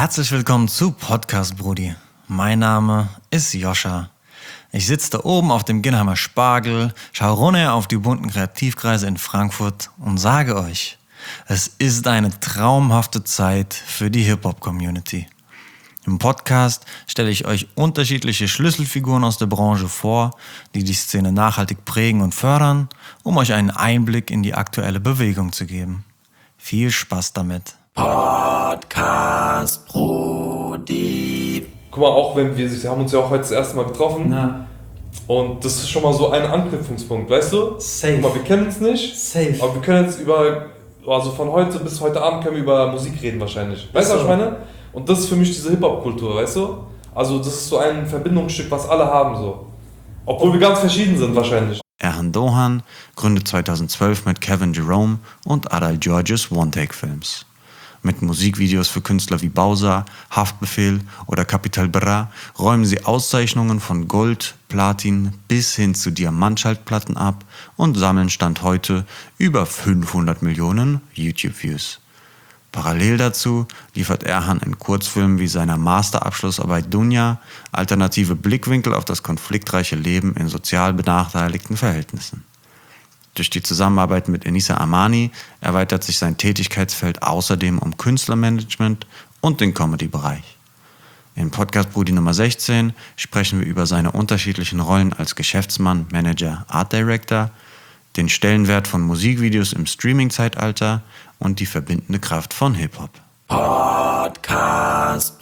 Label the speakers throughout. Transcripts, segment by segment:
Speaker 1: Herzlich willkommen zu Podcast Brudi. Mein Name ist Joscha. Ich sitze da oben auf dem Ginnheimer Spargel, schaue runter auf die bunten Kreativkreise in Frankfurt und sage euch, es ist eine traumhafte Zeit für die Hip-Hop-Community. Im Podcast stelle ich euch unterschiedliche Schlüsselfiguren aus der Branche vor, die die Szene nachhaltig prägen und fördern, um euch einen Einblick in die aktuelle Bewegung zu geben. Viel Spaß damit.
Speaker 2: Podcast Brudi.
Speaker 3: Guck mal, auch wenn wir haben uns ja auch heute das erste Mal getroffen.
Speaker 4: Na,
Speaker 3: Und das ist schon mal so ein Anknüpfungspunkt, weißt du?
Speaker 4: safe.
Speaker 3: Guck mal, wir kennen uns nicht,
Speaker 4: Safe.
Speaker 3: aber wir können jetzt also von heute bis heute Abend können wir über Musik reden wahrscheinlich. Weißt du, was ich meine? Und das ist für mich diese Hip-Hop-Kultur, weißt du? Also das ist so ein Verbindungsstück, was alle haben so. Obwohl wir ganz verschieden sind wahrscheinlich.
Speaker 1: Erhan Doğan gründet 2012 mit Kevin Jerome und Adal Georges One-Take Films. Mit Musikvideos für Künstler wie Bowser, Haftbefehl oder Capital Bra räumen sie Auszeichnungen von Gold, Platin bis hin zu Diamantschallplatten ab und sammeln Stand heute über 500 Millionen YouTube-Views. Parallel dazu liefert Erhan in Kurzfilmen wie seiner Masterabschlussarbeit Dunja alternative Blickwinkel auf das konfliktreiche Leben in sozial benachteiligten Verhältnissen. Durch die Zusammenarbeit mit Enisa Amani erweitert sich sein Tätigkeitsfeld außerdem um Künstlermanagement und den Comedy-Bereich. In Podcast Brudi Nummer 16 sprechen wir über seine unterschiedlichen Rollen als Geschäftsmann, Manager, Art Director, den Stellenwert von Musikvideos im Streaming-Zeitalter und die verbindende Kraft von Hip-Hop.
Speaker 2: Podcast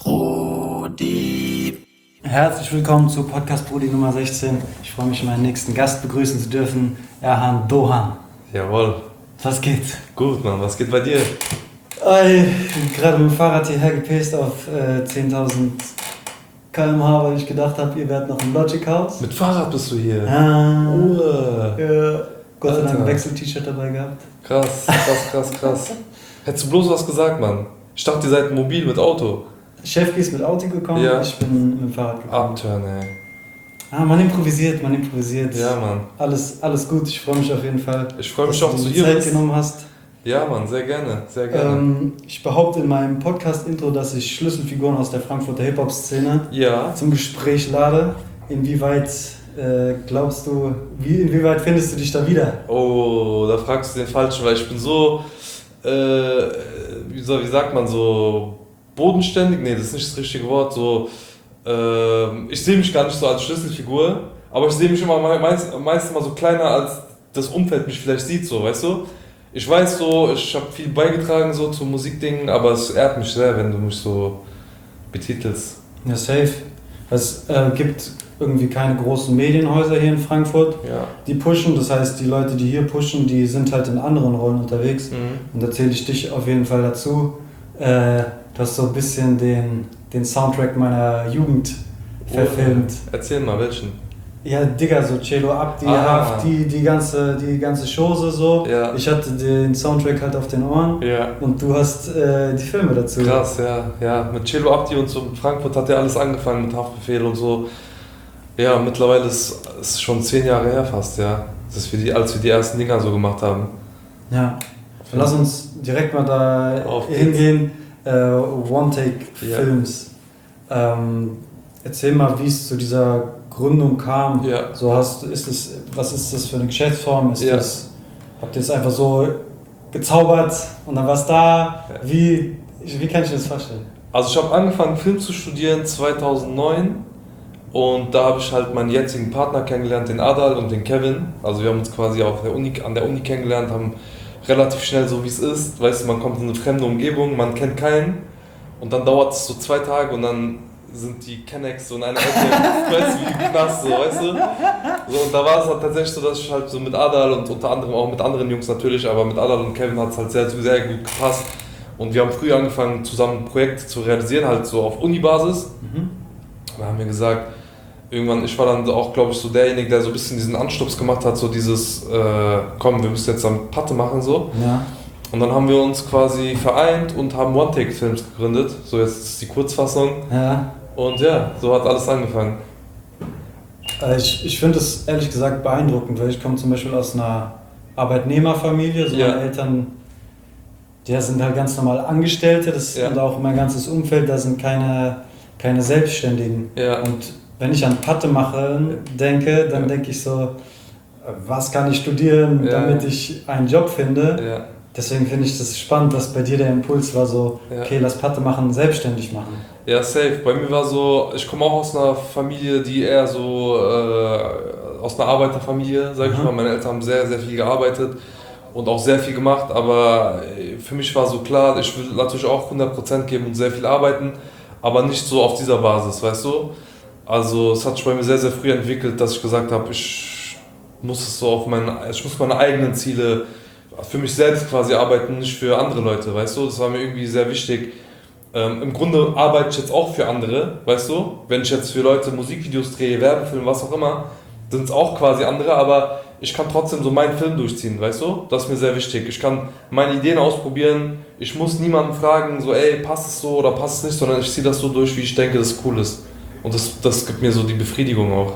Speaker 2: Brudi.
Speaker 4: Herzlich willkommen zu Podcast Brudi Nummer 16. Ich freue mich, meinen nächsten Gast begrüßen zu dürfen, Erhan Doğan.
Speaker 3: Jawohl.
Speaker 4: Was geht?
Speaker 3: Gut, Mann. Was geht bei dir?
Speaker 4: Ich bin gerade mit dem Fahrrad hierher gepaced auf 10.000 km/h, weil ich gedacht habe, ihr werdet noch im Logic House.
Speaker 3: Mit Fahrrad bist du hier.
Speaker 4: Gott sei Dank
Speaker 3: Alter.
Speaker 4: ein Wechsel-T-Shirt dabei gehabt.
Speaker 3: Krass. Hättest du bloß was gesagt, Mann. Ich dachte, ihr seid mobil mit Auto.
Speaker 4: Chefki ist mit Auto gekommen,
Speaker 3: Ja.
Speaker 4: ich bin mit dem Fahrrad gekommen.
Speaker 3: Abturn, ey.
Speaker 4: Man improvisiert.
Speaker 3: Ja, Mann.
Speaker 4: Alles gut, ich freue mich auf jeden Fall.
Speaker 3: Ich freue mich
Speaker 4: dass
Speaker 3: auch,
Speaker 4: du
Speaker 3: dass du
Speaker 4: die
Speaker 3: hier
Speaker 4: Zeit
Speaker 3: bist.
Speaker 4: genommen hast.
Speaker 3: Ja, Mann, sehr gerne.
Speaker 4: Ich behaupte in meinem Podcast-Intro, dass ich Schlüsselfiguren aus der Frankfurter Hip-Hop-Szene
Speaker 3: Ja.
Speaker 4: zum Gespräch lade. Inwieweit inwieweit findest du dich da wieder?
Speaker 3: Oh, da fragst du den Falschen, weil ich bin so, wie sagt man, so bodenständig? Nee, das ist nicht das richtige Wort. So, ich sehe mich gar nicht so als Schlüsselfigur, aber ich sehe mich immer meistens mal so kleiner, als das Umfeld mich vielleicht sieht, so, weißt du? Ich weiß so, ich habe viel beigetragen so zu Musikdingen, aber es ehrt mich sehr, wenn du mich so betitelst.
Speaker 4: Ja, safe. Es gibt irgendwie keine großen Medienhäuser hier in Frankfurt,
Speaker 3: Ja.
Speaker 4: die pushen. Das heißt, die Leute, die hier pushen, die sind halt in anderen Rollen unterwegs. Und da zähle ich dich auf jeden Fall dazu. Du hast so ein bisschen den Soundtrack meiner Jugend verfilmt.
Speaker 3: Erzähl mal, welchen?
Speaker 4: Ja, Digga, so Cello Abdi,
Speaker 3: Ah.
Speaker 4: die ganze Chose so.
Speaker 3: Ja.
Speaker 4: Ich hatte den Soundtrack halt auf den Ohren
Speaker 3: Ja.
Speaker 4: und du hast die Filme dazu.
Speaker 3: Krass, ja. Mit Cello Abdi und so in Frankfurt hat ja alles angefangen mit Haftbefehl und so. Ja, mittlerweile ist es schon 10 Jahre her fast, ja. Das ist als wir die ersten Dinger so gemacht haben.
Speaker 4: Ja. Lass uns direkt mal da
Speaker 3: Auf geht's.
Speaker 4: hingehen. One-Take-Films. Erzähl mal, wie es zu dieser Gründung kam.
Speaker 3: Ja.
Speaker 4: Was ist das für eine Geschäftsform?
Speaker 3: Ja.
Speaker 4: Habt ihr es einfach so gezaubert und dann war es da?
Speaker 3: Ja.
Speaker 4: Wie kann ich mir das vorstellen?
Speaker 3: Also ich habe angefangen Film zu studieren 2009 und da habe ich halt meinen jetzigen Partner kennengelernt, den Adal und den Kevin. Also wir haben uns quasi an der Uni kennengelernt, haben relativ schnell so wie es ist, weißt du, man kommt in eine fremde Umgebung, man kennt keinen und dann dauert es so 2 Tage und dann sind die Kennex so in einer Ecke, weißt du, wie im Knast, so, weißt du? So, und da war es halt tatsächlich so, dass ich halt so mit Adal und unter anderem auch mit anderen Jungs natürlich, aber mit Adal und Kevin hat es halt sehr, sehr gut gepasst. Und wir haben früh angefangen, zusammen Projekte zu realisieren, halt so auf Uni-Basis. Da haben wir gesagt, irgendwann, ich war dann auch, glaube ich, so derjenige, der so ein bisschen diesen Anstups gemacht hat, so dieses, komm, wir müssen jetzt dann Patte machen, so.
Speaker 4: Ja.
Speaker 3: Und dann haben wir uns quasi vereint und haben One-Take-Films gegründet. So, jetzt ist die Kurzfassung.
Speaker 4: Ja.
Speaker 3: Und ja, so hat alles angefangen.
Speaker 4: Ich finde es ehrlich gesagt beeindruckend, weil ich komme zum Beispiel aus einer Arbeitnehmerfamilie. So
Speaker 3: Ja.
Speaker 4: meine Eltern, die sind halt ganz normal Angestellte, und auch mein ganzes Umfeld, da sind keine Selbstständigen.
Speaker 3: Ja.
Speaker 4: Und wenn ich an Patte machen denke, dann denke ich so, was kann ich studieren, damit ich einen Job finde?
Speaker 3: Ja.
Speaker 4: Deswegen finde ich das spannend, dass bei dir der Impuls war so, okay, lass Patte machen, selbstständig machen.
Speaker 3: Ja, safe. Bei mir war so, ich komme auch aus einer Familie, die eher so, aus einer Arbeiterfamilie, sag ich mal. Meine Eltern haben sehr, sehr viel gearbeitet und auch sehr viel gemacht, aber für mich war so klar, ich will natürlich auch 100% geben und sehr viel arbeiten, aber nicht so auf dieser Basis, weißt du? Also es hat sich bei mir sehr, sehr früh entwickelt, dass ich gesagt habe, ich muss meine eigenen Ziele für mich selbst quasi arbeiten, nicht für andere Leute, weißt du? Das war mir irgendwie sehr wichtig. Im Grunde arbeite ich jetzt auch für andere, weißt du? Wenn ich jetzt für Leute Musikvideos drehe, Werbefilme, was auch immer, sind es auch quasi andere, aber ich kann trotzdem so meinen Film durchziehen, weißt du? Das ist mir sehr wichtig. Ich kann meine Ideen ausprobieren, ich muss niemanden fragen, so ey, passt es so oder passt es nicht, sondern ich ziehe das so durch, wie ich denke, dass es cool ist. Und das gibt mir so die Befriedigung auch.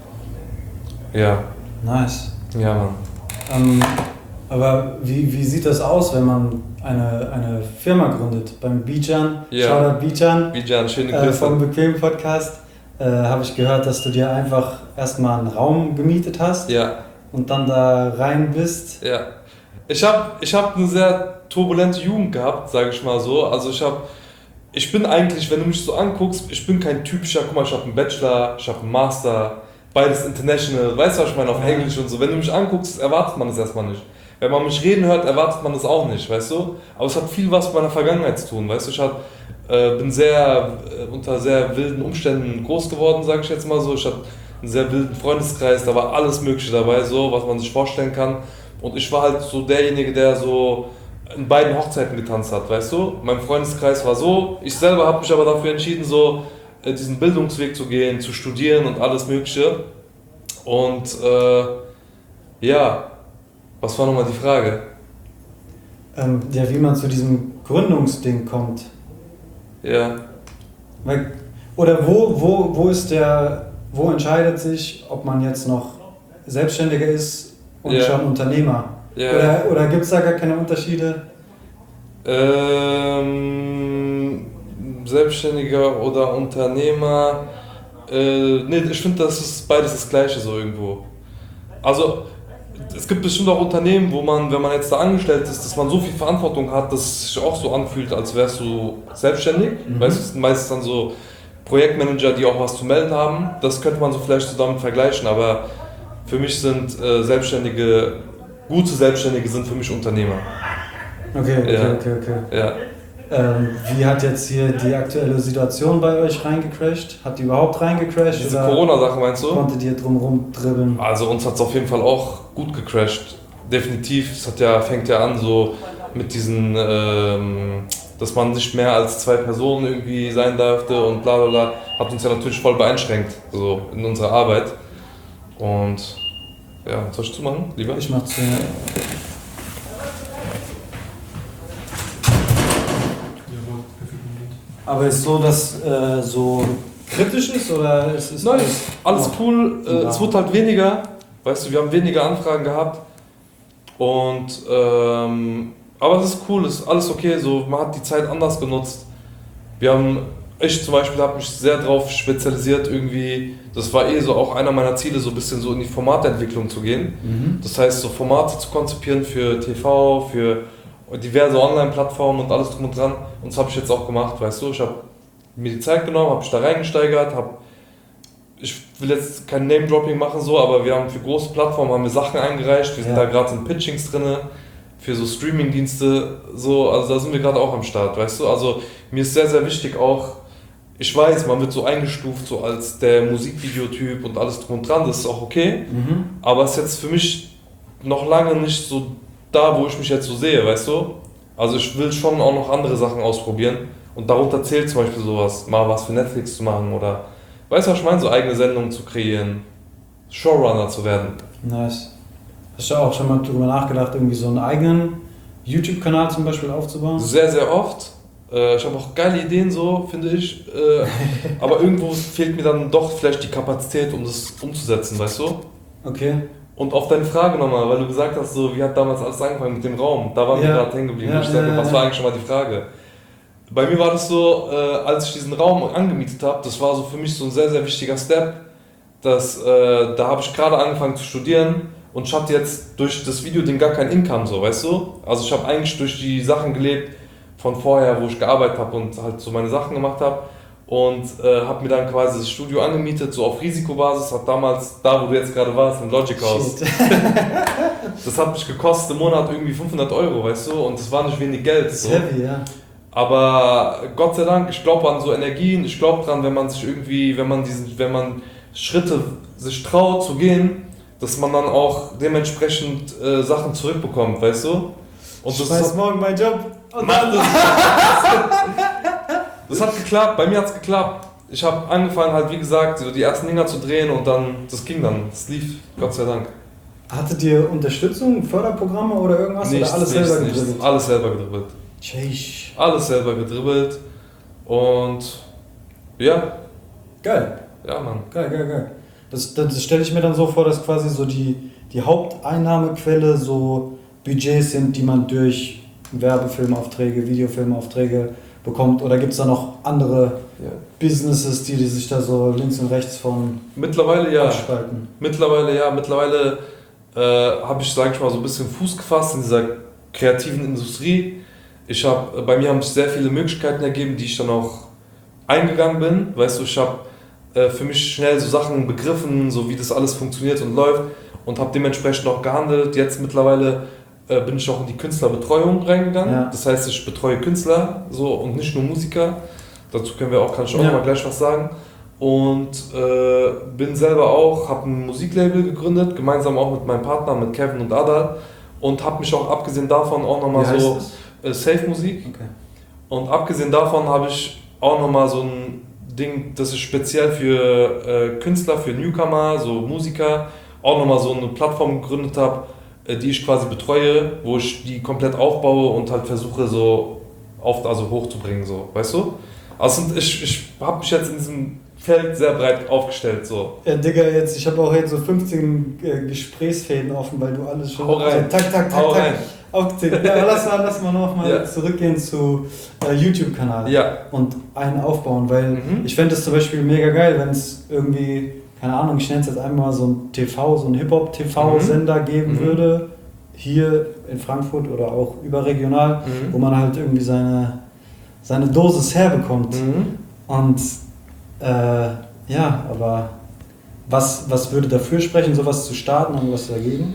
Speaker 3: Ja.
Speaker 4: Nice.
Speaker 3: Ja, Mann.
Speaker 4: Aber wie sieht das aus, wenn man eine Firma gründet? Beim Bijan, Shoutout Bijan,
Speaker 3: schöne Grüße.
Speaker 4: vom Bequem Podcast, habe ich gehört, dass du dir einfach erstmal einen Raum gemietet hast und dann da rein bist.
Speaker 3: Ja. Ich hab eine sehr turbulente Jugend gehabt, sage ich mal so. Also ich bin eigentlich, wenn du mich so anguckst, ich bin kein typischer, guck mal, ich habe einen Bachelor, ich habe einen Master, beides international, weißt du, was ich meine, auf Englisch und so. Wenn du mich anguckst, erwartet man das erstmal nicht. Wenn man mich reden hört, erwartet man das auch nicht, weißt du? Aber es hat viel was mit meiner Vergangenheit zu tun, weißt du? Ich bin unter sehr wilden Umständen groß geworden, sage ich jetzt mal so. Ich hatte einen sehr wilden Freundeskreis, da war alles Mögliche dabei, so, was man sich vorstellen kann. Und ich war halt so derjenige, der so in beiden Hochzeiten getanzt hat, weißt du? Mein Freundeskreis war so, ich selber habe mich aber dafür entschieden, so diesen Bildungsweg zu gehen, zu studieren und alles Mögliche. Und was war nochmal die Frage?
Speaker 4: Wie man zu diesem Gründungsding kommt.
Speaker 3: Ja.
Speaker 4: Oder wo entscheidet sich, ob man jetzt noch Selbstständiger ist und schon Unternehmer?
Speaker 3: Ja.
Speaker 4: Oder gibt es da gar keine Unterschiede?
Speaker 3: Selbstständiger oder Unternehmer? Nee, ich finde, das ist beides das Gleiche so irgendwo. Also, es gibt bestimmt auch Unternehmen, wo man, wenn man jetzt da angestellt ist, dass man so viel Verantwortung hat, dass es sich auch so anfühlt, als wärst du selbstständig. Weißt du, es sind meistens dann so Projektmanager, die auch was zu melden haben. Das könnte man so vielleicht so damit vergleichen, aber für mich sind gute Selbstständige sind für mich Unternehmer.
Speaker 4: Okay.
Speaker 3: Ja.
Speaker 4: Wie hat jetzt hier die aktuelle Situation bei euch reingecrasht? Hat die überhaupt reingecrasht?
Speaker 3: Diese Corona-Sache meinst du?
Speaker 4: Konntet ihr drumherum dribbeln?
Speaker 3: Also uns hat es auf jeden Fall auch gut gecrasht. Definitiv. Es fängt ja an so mit diesen, dass man nicht mehr als 2 Personen irgendwie sein durfte und bla bla bla. Hat uns ja natürlich voll beeinschränkt, so in unserer Arbeit. Und ja, soll ich zumachen, lieber?
Speaker 4: Ich mach zu. Aber ist so, dass so kritisch ist oder ist es?
Speaker 3: Nein, alles cool. Es wird halt weniger. Weißt du, wir haben weniger Anfragen gehabt. Und aber es ist cool, es ist alles okay. So, man hat die Zeit anders genutzt. Ich zum Beispiel habe mich sehr darauf spezialisiert irgendwie. Das war so auch einer meiner Ziele, so ein bisschen so in die Formatentwicklung zu gehen. Das heißt, so Formate zu konzipieren für TV, für diverse Online-Plattformen und alles drum und dran. Und das habe ich jetzt auch gemacht, weißt du. Ich habe mir die Zeit genommen, habe mich da reingesteigert, ich will jetzt kein Name-Dropping machen so, aber wir haben für große Plattformen haben wir Sachen eingereicht. Wir sind da gerade in Pitchings drin, für so Streaming-Dienste, so, also da sind wir gerade auch am Start, weißt du. Also mir ist sehr, sehr wichtig auch, ich weiß, man wird so eingestuft so als der Musikvideotyp und alles drum und dran, das ist auch okay. Aber es ist jetzt für mich noch lange nicht so da, wo ich mich jetzt so sehe, weißt du? Also ich will schon auch noch andere Sachen ausprobieren und darunter zählt zum Beispiel sowas, mal was für Netflix zu machen oder, weißt du was ich meine, so eigene Sendungen zu kreieren, Showrunner zu werden.
Speaker 4: Nice. Hast du auch schon mal darüber nachgedacht, irgendwie so einen eigenen YouTube-Kanal zum Beispiel aufzubauen?
Speaker 3: Sehr, sehr oft. Ich habe auch geile Ideen so, finde ich, aber irgendwo fehlt mir dann doch vielleicht die Kapazität, um das umzusetzen, weißt du?
Speaker 4: Okay.
Speaker 3: Und auf deine Frage nochmal, weil du gesagt hast, so, wie hat damals alles angefangen mit dem Raum? Da waren wir gerade hängen geblieben. Ich sage, was war eigentlich schon mal die Frage? Bei mir war das so, als ich diesen Raum angemietet habe, das war so für mich so ein sehr, sehr wichtiger Step. Dass, da habe ich gerade angefangen zu studieren und ich hatte jetzt durch das Videoding gar kein Income, so, weißt du? Also ich habe eigentlich durch die Sachen gelebt von vorher, wo ich gearbeitet habe und halt so meine Sachen gemacht habe. Und habe mir dann quasi das Studio angemietet, so auf Risikobasis, hat damals, da wo du jetzt gerade warst, im Logic House. Das hat mich gekostet im Monat irgendwie 500 €, weißt du, und das war nicht wenig Geld. So.
Speaker 4: Heavy, ja.
Speaker 3: Aber Gott sei Dank, ich glaube an so Energien, ich glaube dran, wenn man sich irgendwie, wenn man Schritte sich traut zu gehen, dass man dann auch dementsprechend Sachen zurückbekommt, weißt du? Und
Speaker 4: ich weiß morgen meinen Job. Und
Speaker 3: Mann, das hat geklappt, bei mir hat es geklappt. Ich habe angefangen halt, wie gesagt, so die ersten Dinger zu drehen und dann, das ging dann, das lief, Gott sei Dank.
Speaker 4: Hattet ihr Unterstützung, Förderprogramme oder irgendwas?
Speaker 3: Nichts,
Speaker 4: oder alles selber gedribbelt?
Speaker 3: Alles selber gedribbelt.
Speaker 4: Tschech.
Speaker 3: Alles selber gedribbelt und ja.
Speaker 4: Geil.
Speaker 3: Ja, Mann.
Speaker 4: Geil. Das stelle ich mir dann so vor, dass quasi so die Haupteinnahmequelle so Budgets sind, die man durch Werbefilmaufträge, Videofilmaufträge bekommt. Oder gibt es da noch andere Businesses, die sich da so links und rechts von
Speaker 3: Mittlerweile ja.
Speaker 4: abspalten?
Speaker 3: Mittlerweile habe ich, sage ich mal, so ein bisschen Fuß gefasst in dieser kreativen Industrie. Bei mir haben sich sehr viele Möglichkeiten ergeben, die ich dann auch eingegangen bin. Weißt du, ich habe für mich schnell so Sachen begriffen, so wie das alles funktioniert und läuft und habe dementsprechend auch gehandelt. Jetzt mittlerweile bin ich auch in die Künstlerbetreuung reingegangen. Ja. Das heißt, ich betreue Künstler so, und nicht nur Musiker. Dazu kann ich auch mal gleich was sagen. Und bin selber auch, habe ein Musiklabel gegründet, gemeinsam auch mit meinem Partner, mit Kevin und Adal. Und habe mich auch abgesehen davon auch nochmal so Safe Musik. Okay. Und abgesehen davon habe ich auch nochmal so ein Ding, das ist speziell für Künstler, für Newcomer, so Musiker, auch nochmal so eine Plattform gegründet habe, die ich quasi betreue, wo ich die komplett aufbaue und halt versuche so hochzubringen, so, weißt du? Also ich habe mich jetzt in diesem Feld sehr breit aufgestellt, so.
Speaker 4: Ja, Digga, ich habe auch jetzt so 15 Gesprächsfäden offen, weil du alles schon tak aufgezählt. Ja, lass mal nochmal zurückgehen zu YouTube-Kanal und einen aufbauen, weil ich fände es zum Beispiel mega geil, wenn es irgendwie, keine Ahnung, ich nenne es jetzt einmal so ein so ein Hip-Hop-TV-Sender geben würde, hier in Frankfurt oder auch überregional, wo man halt irgendwie seine Dosis herbekommt. Und aber was würde dafür sprechen, sowas zu starten und was dagegen?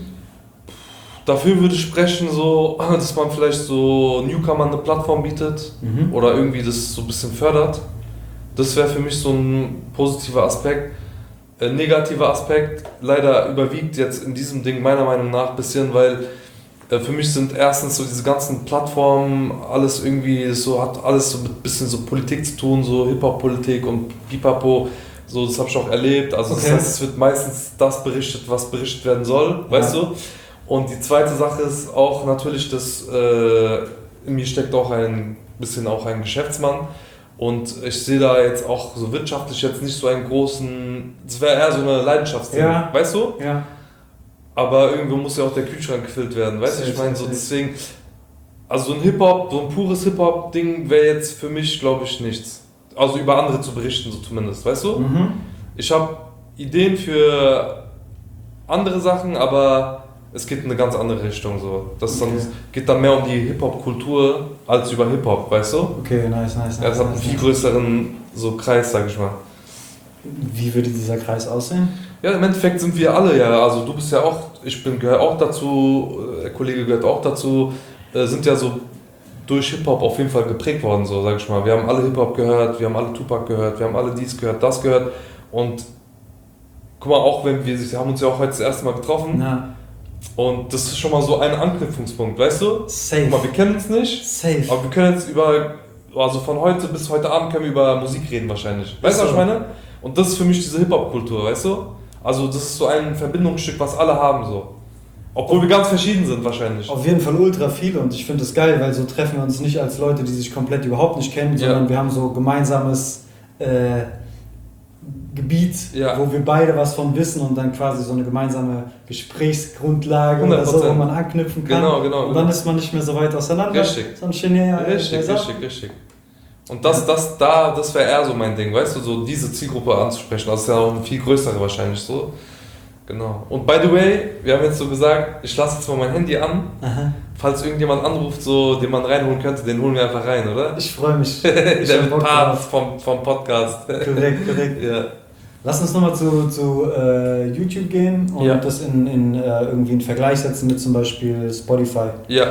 Speaker 3: Dafür würde ich sprechen, so, dass man vielleicht so Newcomer eine Plattform bietet oder irgendwie das so ein bisschen fördert. Das wäre für mich so ein positiver Aspekt. Negativer Aspekt leider überwiegt jetzt in diesem Ding meiner Meinung nach ein bisschen, weil für mich sind erstens so diese ganzen Plattformen alles irgendwie so, hat alles so mit ein bisschen so Politik zu tun, so Hip-Hop-Politik und Pipapo, so, das habe ich auch erlebt. Also das heißt, es wird meistens das berichtet, was berichtet werden soll, weißt du? Und die zweite Sache ist auch natürlich, dass in mir steckt auch ein bisschen auch ein Geschäftsmann. Und ich sehe da jetzt auch so wirtschaftlich jetzt nicht so einen großen, das wäre eher so eine Leidenschaftsding, weißt du? Ja. Aber irgendwo muss ja auch der Kühlschrank gefüllt werden, weißt du? Ich meine, so deswegen, also so ein Hip-Hop, so ein pures Hip-Hop-Ding wäre jetzt für mich, glaube ich, nichts. Also über andere zu berichten, so zumindest, weißt du? Ich habe Ideen für andere Sachen, aber es geht in eine ganz andere Richtung, so. Das geht dann mehr um die Hip-Hop-Kultur als über Hip-Hop, weißt du?
Speaker 4: Okay, nice.
Speaker 3: Ja, das hat einen viel größeren so Kreis, sag ich mal.
Speaker 4: Wie würde dieser Kreis aussehen?
Speaker 3: Ja, im Endeffekt sind wir alle also du bist ja auch, gehöre auch dazu, der Kollege gehört auch dazu, sind ja so durch Hip-Hop auf jeden Fall geprägt worden, so sag ich mal. Wir haben alle Hip-Hop gehört, wir haben alle Tupac gehört, wir haben alle dies gehört, das gehört und guck mal, auch wenn wir haben uns ja auch heute das erste Mal getroffen. Ja. Und das ist schon mal so ein Anknüpfungspunkt, weißt du?
Speaker 4: Safe.
Speaker 3: Guck mal, wir kennen uns nicht, aber wir können jetzt von heute bis heute Abend können wir über Musik reden wahrscheinlich. Weißt du, was ich meine? Und das ist für mich diese Hip-Hop-Kultur, weißt du? Also das ist so ein Verbindungsstück, was alle haben, so. Obwohl wir ganz verschieden sind wahrscheinlich.
Speaker 4: Auf jeden Fall ultra viel und ich finde das geil, weil so treffen wir uns nicht als Leute, die sich komplett überhaupt nicht kennen, sondern wir haben so gemeinsames Gebiet,
Speaker 3: Ja.
Speaker 4: wo wir beide was von wissen und dann quasi so eine gemeinsame Gesprächsgrundlage oder so, wo
Speaker 3: 100%.
Speaker 4: man anknüpfen kann.
Speaker 3: Genau.
Speaker 4: Und dann ist man nicht mehr so weit auseinander.
Speaker 3: Richtig. Richtig. Und das wäre eher so mein Ding, weißt du, so diese Zielgruppe anzusprechen. Das ist ja auch eine viel größere wahrscheinlich so. Genau. Und by the way, wir haben jetzt so gesagt, ich lasse jetzt mal mein Handy an.
Speaker 4: Aha.
Speaker 3: Falls irgendjemand anruft, so, den man reinholen könnte, den holen wir einfach rein, oder?
Speaker 4: Ich freue mich.
Speaker 3: Der
Speaker 4: hab
Speaker 3: wird
Speaker 4: Bock
Speaker 3: Part
Speaker 4: drauf.
Speaker 3: vom Podcast.
Speaker 4: Korrekt.
Speaker 3: Ja.
Speaker 4: Lass uns nochmal zu YouTube gehen und
Speaker 3: Ja.
Speaker 4: das in irgendwie einen Vergleich setzen mit zum Beispiel Spotify.
Speaker 3: Ja.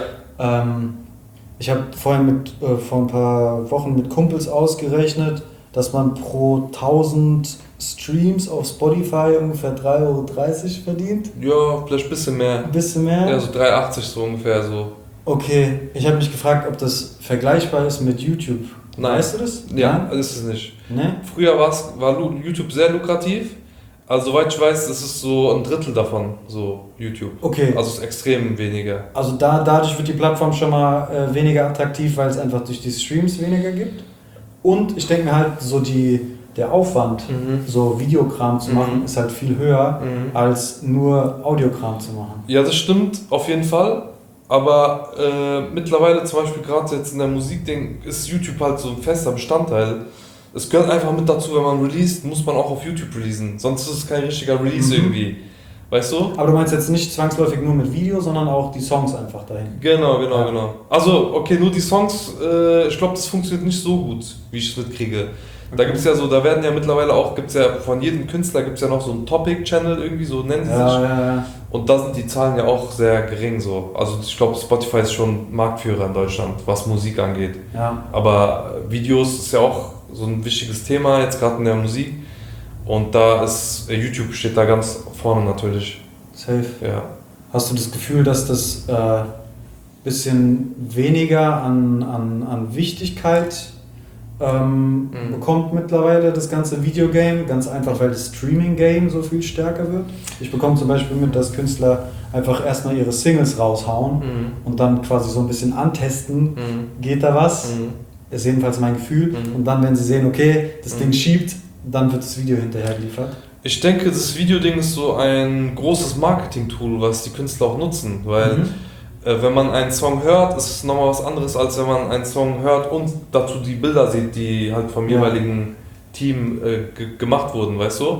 Speaker 4: Ich habe vorhin vor ein paar Wochen mit Kumpels ausgerechnet, dass man pro 1000 Streams auf Spotify ungefähr 3,30 € verdient.
Speaker 3: Ja, vielleicht ein bisschen mehr.
Speaker 4: Ein bisschen mehr.
Speaker 3: Ja, so 3,80 so ungefähr so.
Speaker 4: Okay, ich habe mich gefragt, ob das vergleichbar ist mit YouTube.
Speaker 3: Nein.
Speaker 4: Weißt du das?
Speaker 3: Ja, ist es nicht.
Speaker 4: Ne?
Speaker 3: Früher war YouTube sehr lukrativ. Also soweit ich weiß, ist es so ein Drittel davon, so YouTube.
Speaker 4: Okay.
Speaker 3: Also es ist extrem weniger.
Speaker 4: Also dadurch wird die Plattform schon mal weniger attraktiv, weil es einfach durch die Streams weniger gibt. Und ich denke mir halt, so der Aufwand, so Videokram zu machen, ist halt viel höher, als nur Audiokram zu machen.
Speaker 3: Ja, das stimmt, auf jeden Fall. Aber mittlerweile zum Beispiel gerade jetzt in der Musikding ist YouTube halt so ein fester Bestandteil. Es gehört einfach mit dazu, wenn man released, muss man auch auf YouTube releasen. Sonst ist es kein richtiger Release irgendwie. Weißt du?
Speaker 4: Aber du meinst jetzt nicht zwangsläufig nur mit Video, sondern auch die Songs einfach dahin.
Speaker 3: Genau. Also, okay, nur die Songs, ich glaube, das funktioniert nicht so gut, wie ich es mitkriege. Da gibt's ja so, da werden ja mittlerweile auch, gibt's ja von jedem Künstler gibt's ja noch so einen Topic-Channel irgendwie, so nennen sie sich.
Speaker 4: Ja.
Speaker 3: Und da sind die Zahlen ja auch sehr gering so. Also ich glaube, Spotify ist schon Marktführer in Deutschland, was Musik angeht.
Speaker 4: Ja.
Speaker 3: Aber Videos ist ja auch so ein wichtiges Thema, jetzt gerade in der Musik. Und da ist YouTube steht da ganz vorne natürlich.
Speaker 4: Safe.
Speaker 3: Ja.
Speaker 4: Hast du das Gefühl, dass das bisschen weniger an Wichtigkeit bekommt mittlerweile das ganze Videogame? Ganz einfach, weil das Streaming-Game so viel stärker wird. Ich bekomme zum Beispiel mit, dass Künstler einfach erstmal ihre Singles raushauen und dann quasi so ein bisschen antesten, geht da was? Ist jedenfalls mein Gefühl. Und dann, wenn sie sehen, okay, das Ding schiebt, dann wird das Video hinterher geliefert.
Speaker 3: Ich denke, das Videoding ist so ein großes Marketing-Tool, was die Künstler auch nutzen, weil wenn man einen Song hört, ist es nochmal was anderes, als wenn man einen Song hört und dazu die Bilder sieht, die halt vom jeweiligen Team gemacht wurden, weißt du?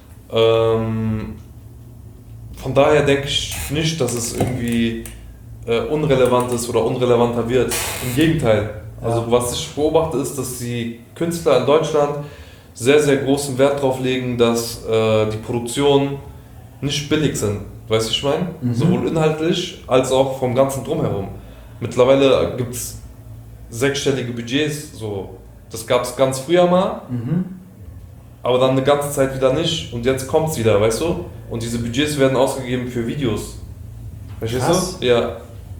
Speaker 3: Von daher denke ich nicht, dass es irgendwie unrelevant ist oder unrelevanter wird. Im Gegenteil. Also was ich beobachte ist, dass die Künstler in Deutschland sehr, sehr großen Wert darauf legen, dass die Produktionen nicht billig sind. Weißt du, ich meine? Sowohl inhaltlich als auch vom ganzen Drumherum. Mittlerweile gibt es sechsstellige Budgets, so. Das gab es ganz früher mal, aber dann eine ganze Zeit wieder nicht und jetzt kommt es wieder, weißt du? Und diese Budgets werden ausgegeben für Videos. Verstehst du? Ja.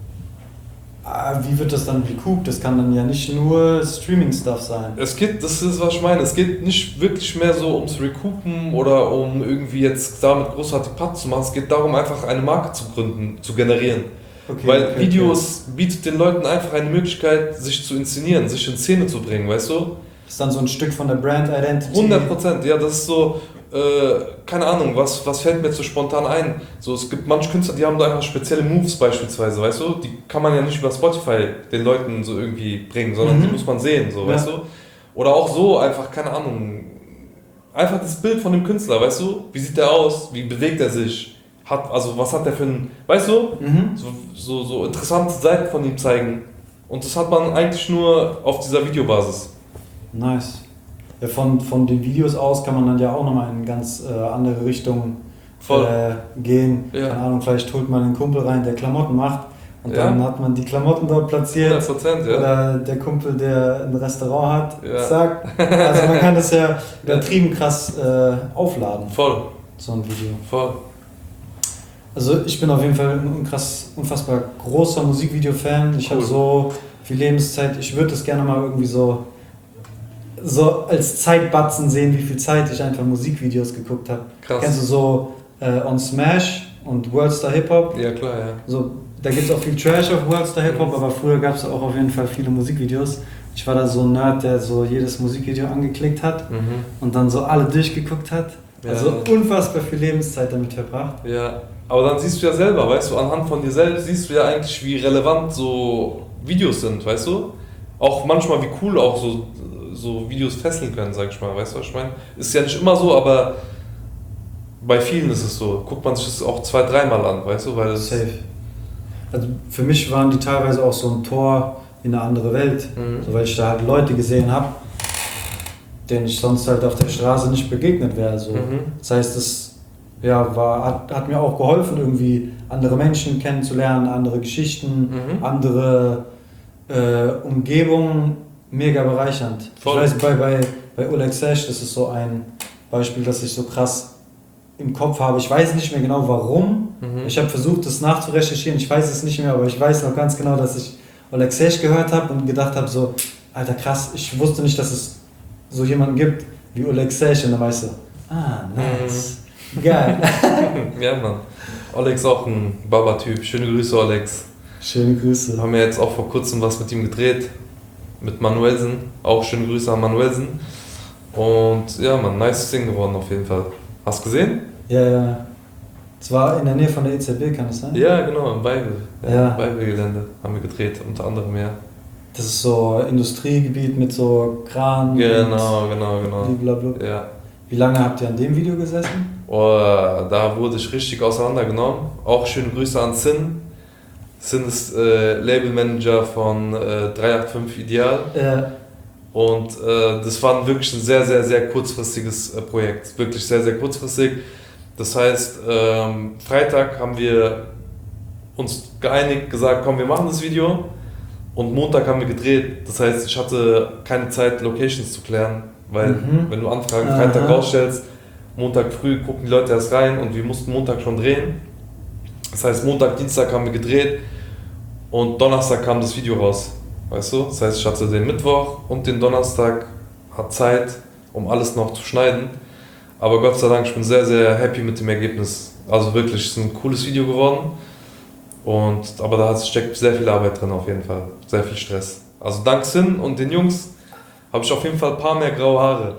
Speaker 4: Wie wird das dann recouped? Das kann dann ja nicht nur Streaming-Stuff sein.
Speaker 3: Das ist, was ich meine, es geht nicht wirklich mehr so ums Recoupen oder um irgendwie jetzt damit großartig Part zu machen. Es geht darum, einfach eine Marke zu gründen, zu generieren. Weil Videos bietet den Leuten einfach eine Möglichkeit, sich zu inszenieren, sich in Szene zu bringen, weißt du?
Speaker 4: Das ist dann so ein Stück von der Brand-Identity.
Speaker 3: 100%, ja, das ist so, keine Ahnung, was fällt mir jetzt so spontan ein? So, es gibt manche Künstler, die haben da einfach spezielle Moves beispielsweise, weißt du? Die kann man ja nicht über Spotify den Leuten so irgendwie bringen, sondern die muss man sehen, so, weißt du? Oder auch so einfach, keine Ahnung, einfach das Bild von dem Künstler, weißt du? Wie sieht der aus? Wie bewegt er sich? Also was hat der für ein, weißt du? So interessante Seiten von ihm zeigen. Und das hat man eigentlich nur auf dieser Videobasis.
Speaker 4: Nice. Ja, von den Videos aus kann man dann ja auch nochmal in eine ganz andere Richtung gehen. Ja. Keine Ahnung, vielleicht holt man einen Kumpel rein, der Klamotten macht und dann hat man die Klamotten dort platziert.
Speaker 3: 100%, ja.
Speaker 4: Oder der Kumpel, der ein Restaurant hat, sagt. Also man kann das ja übertrieben krass aufladen.
Speaker 3: Voll.
Speaker 4: So ein Video.
Speaker 3: Voll.
Speaker 4: Also ich bin auf jeden Fall ein unfassbar großer Musikvideo-Fan. Ich habe so viel Lebenszeit. Ich würde das gerne mal irgendwie so als Zeitbatzen sehen, wie viel Zeit ich einfach Musikvideos geguckt habe.
Speaker 3: Krass.
Speaker 4: Kennst du so On Smash und Worldstar Hip Hop?
Speaker 3: Ja, klar, ja.
Speaker 4: So, da gibt es auch viel Trash auf Worldstar Hip Hop, aber früher gab es auch auf jeden Fall viele Musikvideos. Ich ich war da so ein Nerd, der so jedes Musikvideo angeklickt hat und dann so alle durchgeguckt hat.
Speaker 3: Ja.
Speaker 4: Also unfassbar viel Lebenszeit damit verbracht.
Speaker 3: Ja, aber dann siehst du ja selber, weißt du, anhand von dir selbst siehst du ja eigentlich, wie relevant so Videos sind, weißt du? Auch manchmal, wie cool auch so Videos fesseln können, sag ich mal, weißt du, was ich meine? Ist ja nicht immer so, aber bei vielen ist es so. Guckt man sich das auch 2-3 Mal an, weißt du, weil es...
Speaker 4: Safe. Also für mich waren die teilweise auch so ein Tor in eine andere Welt, so, weil ich da halt Leute gesehen habe, denen ich sonst halt auf der Straße nicht begegnet wäre. So. Das heißt, es hat mir auch geholfen, irgendwie andere Menschen kennenzulernen, andere Geschichten, andere Umgebungen, mega bereichernd.
Speaker 3: Voll.
Speaker 4: Ich weiß, bei Oleg Sesh, das ist so ein Beispiel, das ich so krass im Kopf habe. Ich weiß nicht mehr genau warum. Ich habe versucht, das nachzurecherchieren. Ich weiß es nicht mehr, aber ich weiß noch ganz genau, dass ich Oleg Sesh gehört habe und gedacht habe, so, Alter krass, ich wusste nicht, dass es so jemanden gibt wie Oleg Sesh. Und dann weißt du, nice, geil.
Speaker 3: Ja, Mann. Oleg ist auch ein Baba-Typ. Schöne Grüße, Olex.
Speaker 4: Schöne Grüße.
Speaker 3: Wir haben ja jetzt auch vor kurzem was mit ihm gedreht. Mit Manuelsen. Auch schöne Grüße an Manuelsen. Und ja, Mann, nice Ding geworden auf jeden Fall. Hast du gesehen?
Speaker 4: Ja. Es war in der Nähe von der EZB, kann es sein?
Speaker 3: Ja, genau, im Bible.
Speaker 4: Ja.
Speaker 3: Bible-Gelände haben wir gedreht, unter anderem, ja.
Speaker 4: Das ist so Industriegebiet mit so Kran.
Speaker 3: Genau.
Speaker 4: Blablabla.
Speaker 3: Ja.
Speaker 4: Wie lange habt ihr an dem Video gesessen?
Speaker 3: Oh, da wurde ich richtig auseinandergenommen. Auch schöne Grüße an Sin. Sin ist Labelmanager von 385 Ideal. Und das war wirklich ein sehr, sehr, sehr kurzfristiges Projekt. Wirklich sehr, sehr kurzfristig. Das heißt, Freitag haben wir uns geeinigt, gesagt, komm, wir machen das Video. Und Montag haben wir gedreht. Das heißt, ich hatte keine Zeit, Locations zu klären. Weil, wenn du Anfragen Freitag rausstellst, Montag früh gucken die Leute erst rein und wir mussten Montag schon drehen. Das heißt, Montag, Dienstag haben wir gedreht und Donnerstag kam das Video raus. Weißt du? Das heißt, ich hatte den Mittwoch und den Donnerstag Zeit, um alles noch zu schneiden. Aber Gott sei Dank, ich bin sehr, sehr happy mit dem Ergebnis. Also wirklich, es ist ein cooles Video geworden. Aber da steckt sehr viel Arbeit drin auf jeden Fall. Sehr viel Stress. Also dank Sin und den Jungs habe ich auf jeden Fall ein paar mehr graue Haare.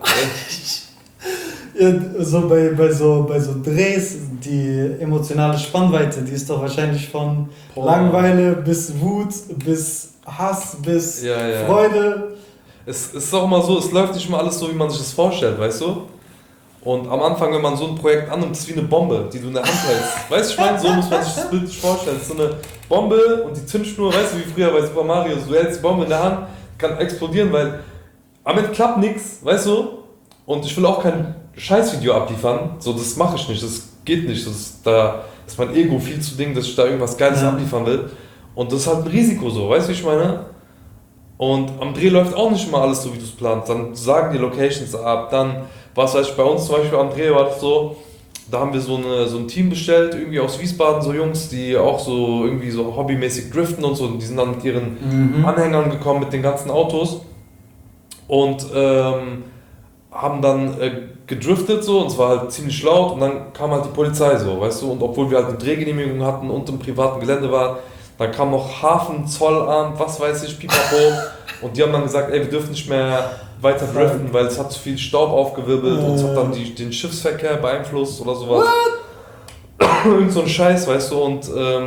Speaker 4: Ja, so bei so Drehs, die emotionale Spannweite, die ist doch wahrscheinlich von Langeweile bis Wut, bis Hass, bis Freude.
Speaker 3: Es ist auch immer so, es läuft nicht immer alles so, wie man sich das vorstellt, weißt du? Und am Anfang, wenn man so ein Projekt annimmt, ist es wie eine Bombe, die du in der Hand hältst. Weißt du, ich meine, so muss man sich das Bild nicht vorstellen. Es ist so eine Bombe und die Zündschnur, weißt du, wie früher bei Super Mario, du hältst die Bombe in der Hand, kann explodieren, weil am Ende klappt nichts, weißt du? Und ich will auch kein Scheißvideo abliefern, so, das mache ich nicht, das geht nicht, da ist mein Ego viel zu ding, dass ich da irgendwas Geiles abliefern will. Und das ist halt ein Risiko so, weißt du, wie ich meine? Und am Dreh läuft auch nicht immer alles so, wie du es planst. Dann sagen die Locations ab, dann, was weiß ich, bei uns zum Beispiel am Dreh war das so, da haben wir so ein Team bestellt, irgendwie aus Wiesbaden, so Jungs, die auch so irgendwie so hobbymäßig driften und so, und die sind dann mit ihren Anhängern gekommen, mit den ganzen Autos und haben dann gedriftet so, und es war halt ziemlich laut, und dann kam halt die Polizei so, weißt du, und obwohl wir halt eine Drehgenehmigung hatten und im privaten Gelände waren, dann kam noch Hafen, Zollamt, was weiß ich, pipapo, und die haben dann gesagt, ey, wir dürfen nicht mehr weiter driften, weil es hat zu viel Staub aufgewirbelt und es hat dann den Schiffsverkehr beeinflusst oder sowas. Irgend so ein Scheiß, weißt du, und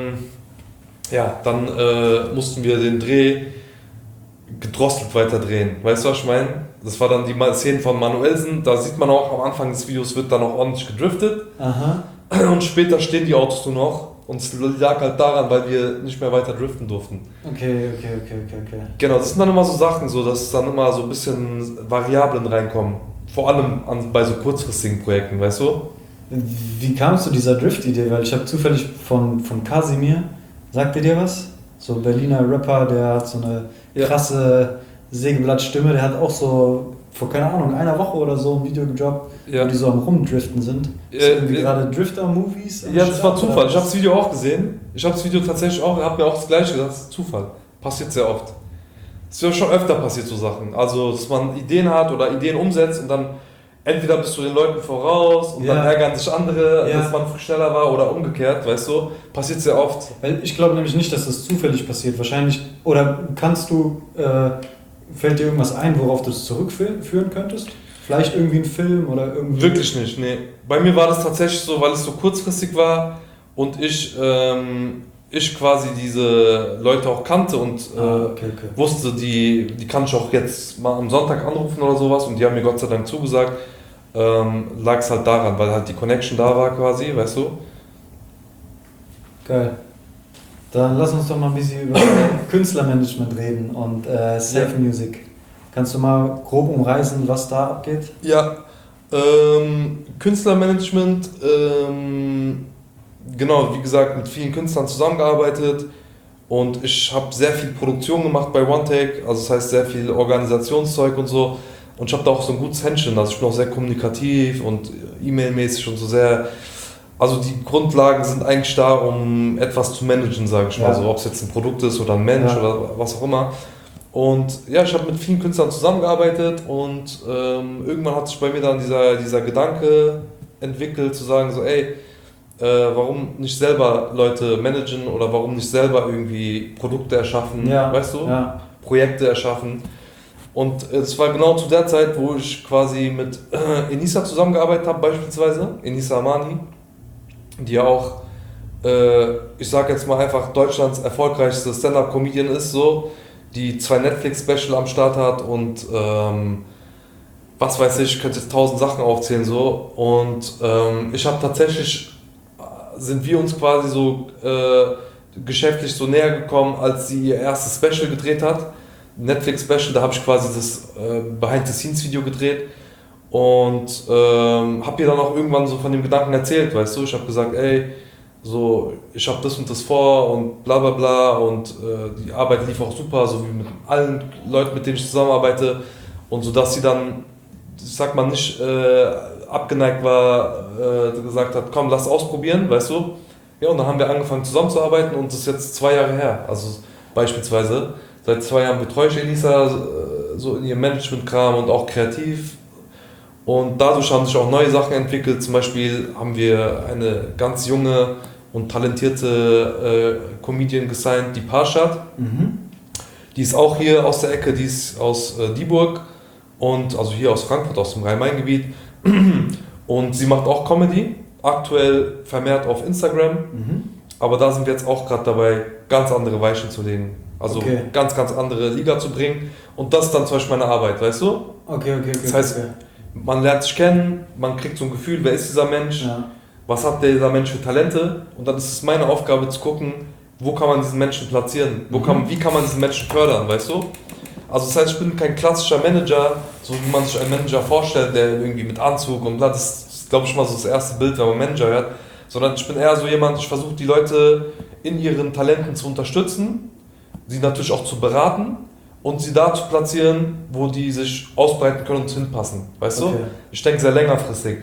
Speaker 3: dann mussten wir den Dreh gedrosselt weiter drehen, weißt du, was ich meine? Das war dann die Szene von Manuelsen, da sieht man auch, am Anfang des Videos wird dann auch ordentlich gedriftet. Und später stehen die Autos nur noch. Und es lag halt daran, weil wir nicht mehr weiter driften durften.
Speaker 4: Okay.
Speaker 3: Genau, das sind dann immer so Sachen, so, dass dann immer so ein bisschen Variablen reinkommen. Vor allem bei so kurzfristigen Projekten, weißt du?
Speaker 4: Wie kamst du dieser Drift-Idee? Weil ich habe zufällig von Kasimir, sagt ihr dir was? So ein Berliner Rapper, der hat so eine krasse Sägeblattstimme, der hat auch so vor, keine Ahnung, einer Woche oder so ein Video gedroppt, wo die so am Rumdriften sind. Irgendwie gerade Drifter-Movies?
Speaker 3: Ja, das war Zufall. Ich habe das Video auch gesehen. Ich habe das Video tatsächlich auch, habe mir auch das Gleiche gesagt, das ist Zufall. Passiert sehr oft. Es ist ja schon öfter passiert, so Sachen. Also, dass man Ideen hat oder Ideen umsetzt und dann entweder bist du den Leuten voraus und dann ärgern sich andere, dass man viel schneller war, oder umgekehrt, weißt du. Passiert sehr oft.
Speaker 4: Weil ich glaube nämlich nicht, dass das zufällig passiert. Wahrscheinlich, oder kannst du Fällt dir irgendwas ein, worauf du es zurückführen könntest? Vielleicht irgendwie ein Film oder irgendwie...
Speaker 3: Wirklich nicht, nee. Bei mir war das tatsächlich so, weil es so kurzfristig war und ich quasi diese Leute auch kannte und
Speaker 4: okay.
Speaker 3: wusste, die kann ich auch jetzt mal am Sonntag anrufen oder sowas und die haben mir Gott sei Dank zugesagt, lag es halt daran, weil halt die Connection da war quasi, weißt du?
Speaker 4: Geil. Dann lass uns doch mal ein bisschen über Künstlermanagement reden und Safe Music. Kannst du mal grob umreißen, was da abgeht?
Speaker 3: Ja, Künstlermanagement, genau, wie gesagt, mit vielen Künstlern zusammengearbeitet und ich habe sehr viel Produktion gemacht bei OneTake, also das heißt sehr viel Organisationszeug und so und ich habe da auch so ein gutes Händchen, also ich bin auch sehr kommunikativ und E-Mail-mäßig und so sehr, also die Grundlagen sind eigentlich da, um etwas zu managen, sage ich mal, so, ob es jetzt ein Produkt ist oder ein Mensch oder was auch immer. Und ja, ich habe mit vielen Künstlern zusammengearbeitet und irgendwann hat sich bei mir dann dieser Gedanke entwickelt, zu sagen so, ey, warum nicht selber Leute managen oder warum nicht selber irgendwie Produkte erschaffen, weißt du, Projekte erschaffen. Und es war genau zu der Zeit, wo ich quasi mit Enisa zusammengearbeitet habe, beispielsweise, Enisa Amani, die ja auch, ich sag jetzt mal einfach, Deutschlands erfolgreichste Stand-Up-Comedian ist, so, die 2 Netflix-Special am Start hat und was weiß ich könnte jetzt 1000 Sachen aufzählen, so. Und ich habe tatsächlich, sind wir uns quasi so geschäftlich so näher gekommen, als sie ihr erstes Special gedreht hat. Netflix-Special, da habe ich quasi das Behind-the-Scenes-Video gedreht und habe ihr dann auch irgendwann so von dem Gedanken erzählt, weißt du, ich habe gesagt, ey, so, ich habe das und das vor und bla bla bla und die Arbeit lief auch super, so wie mit allen Leuten, mit denen ich zusammenarbeite und so, dass sie dann, ich sag mal, nicht abgeneigt war, gesagt hat, komm, lass ausprobieren, weißt du. Ja, und dann haben wir angefangen zusammenzuarbeiten und das ist jetzt 2 Jahre her, also beispielsweise. Seit 2 Jahren betreue ich Enisa so in ihrem Management-Kram und auch kreativ. Und dadurch haben sich auch neue Sachen entwickelt. Zum Beispiel haben wir eine ganz junge und talentierte Comedian gesigned, die Parshad. Die ist auch hier aus der Ecke, die ist aus Dieburg und also hier aus Frankfurt, aus dem Rhein-Main-Gebiet. Und sie macht auch Comedy, aktuell vermehrt auf Instagram. Aber da sind wir jetzt auch gerade dabei, ganz andere Weichen zu legen. Also ganz, ganz andere Liga zu bringen. Und das ist dann zum Beispiel meine Arbeit, weißt du?
Speaker 4: Okay.
Speaker 3: Das heißt, man lernt sich kennen, man kriegt so ein Gefühl, wer ist dieser Mensch, was hat dieser Mensch für Talente. Und dann ist es meine Aufgabe zu gucken, wo kann man diesen Menschen platzieren, wie kann man diesen Menschen fördern, weißt du? Also das heißt, ich bin kein klassischer Manager, so wie man sich einen Manager vorstellt, der irgendwie mit Anzug und das ist, glaube ich, mal so das erste Bild, wenn man Manager hört. Sondern ich bin eher so jemand, ich versuche die Leute in ihren Talenten zu unterstützen, sie natürlich auch zu beraten und sie da zu platzieren, wo die sich ausbreiten können und hinpassen, weißt du? Ich denke sehr längerfristig.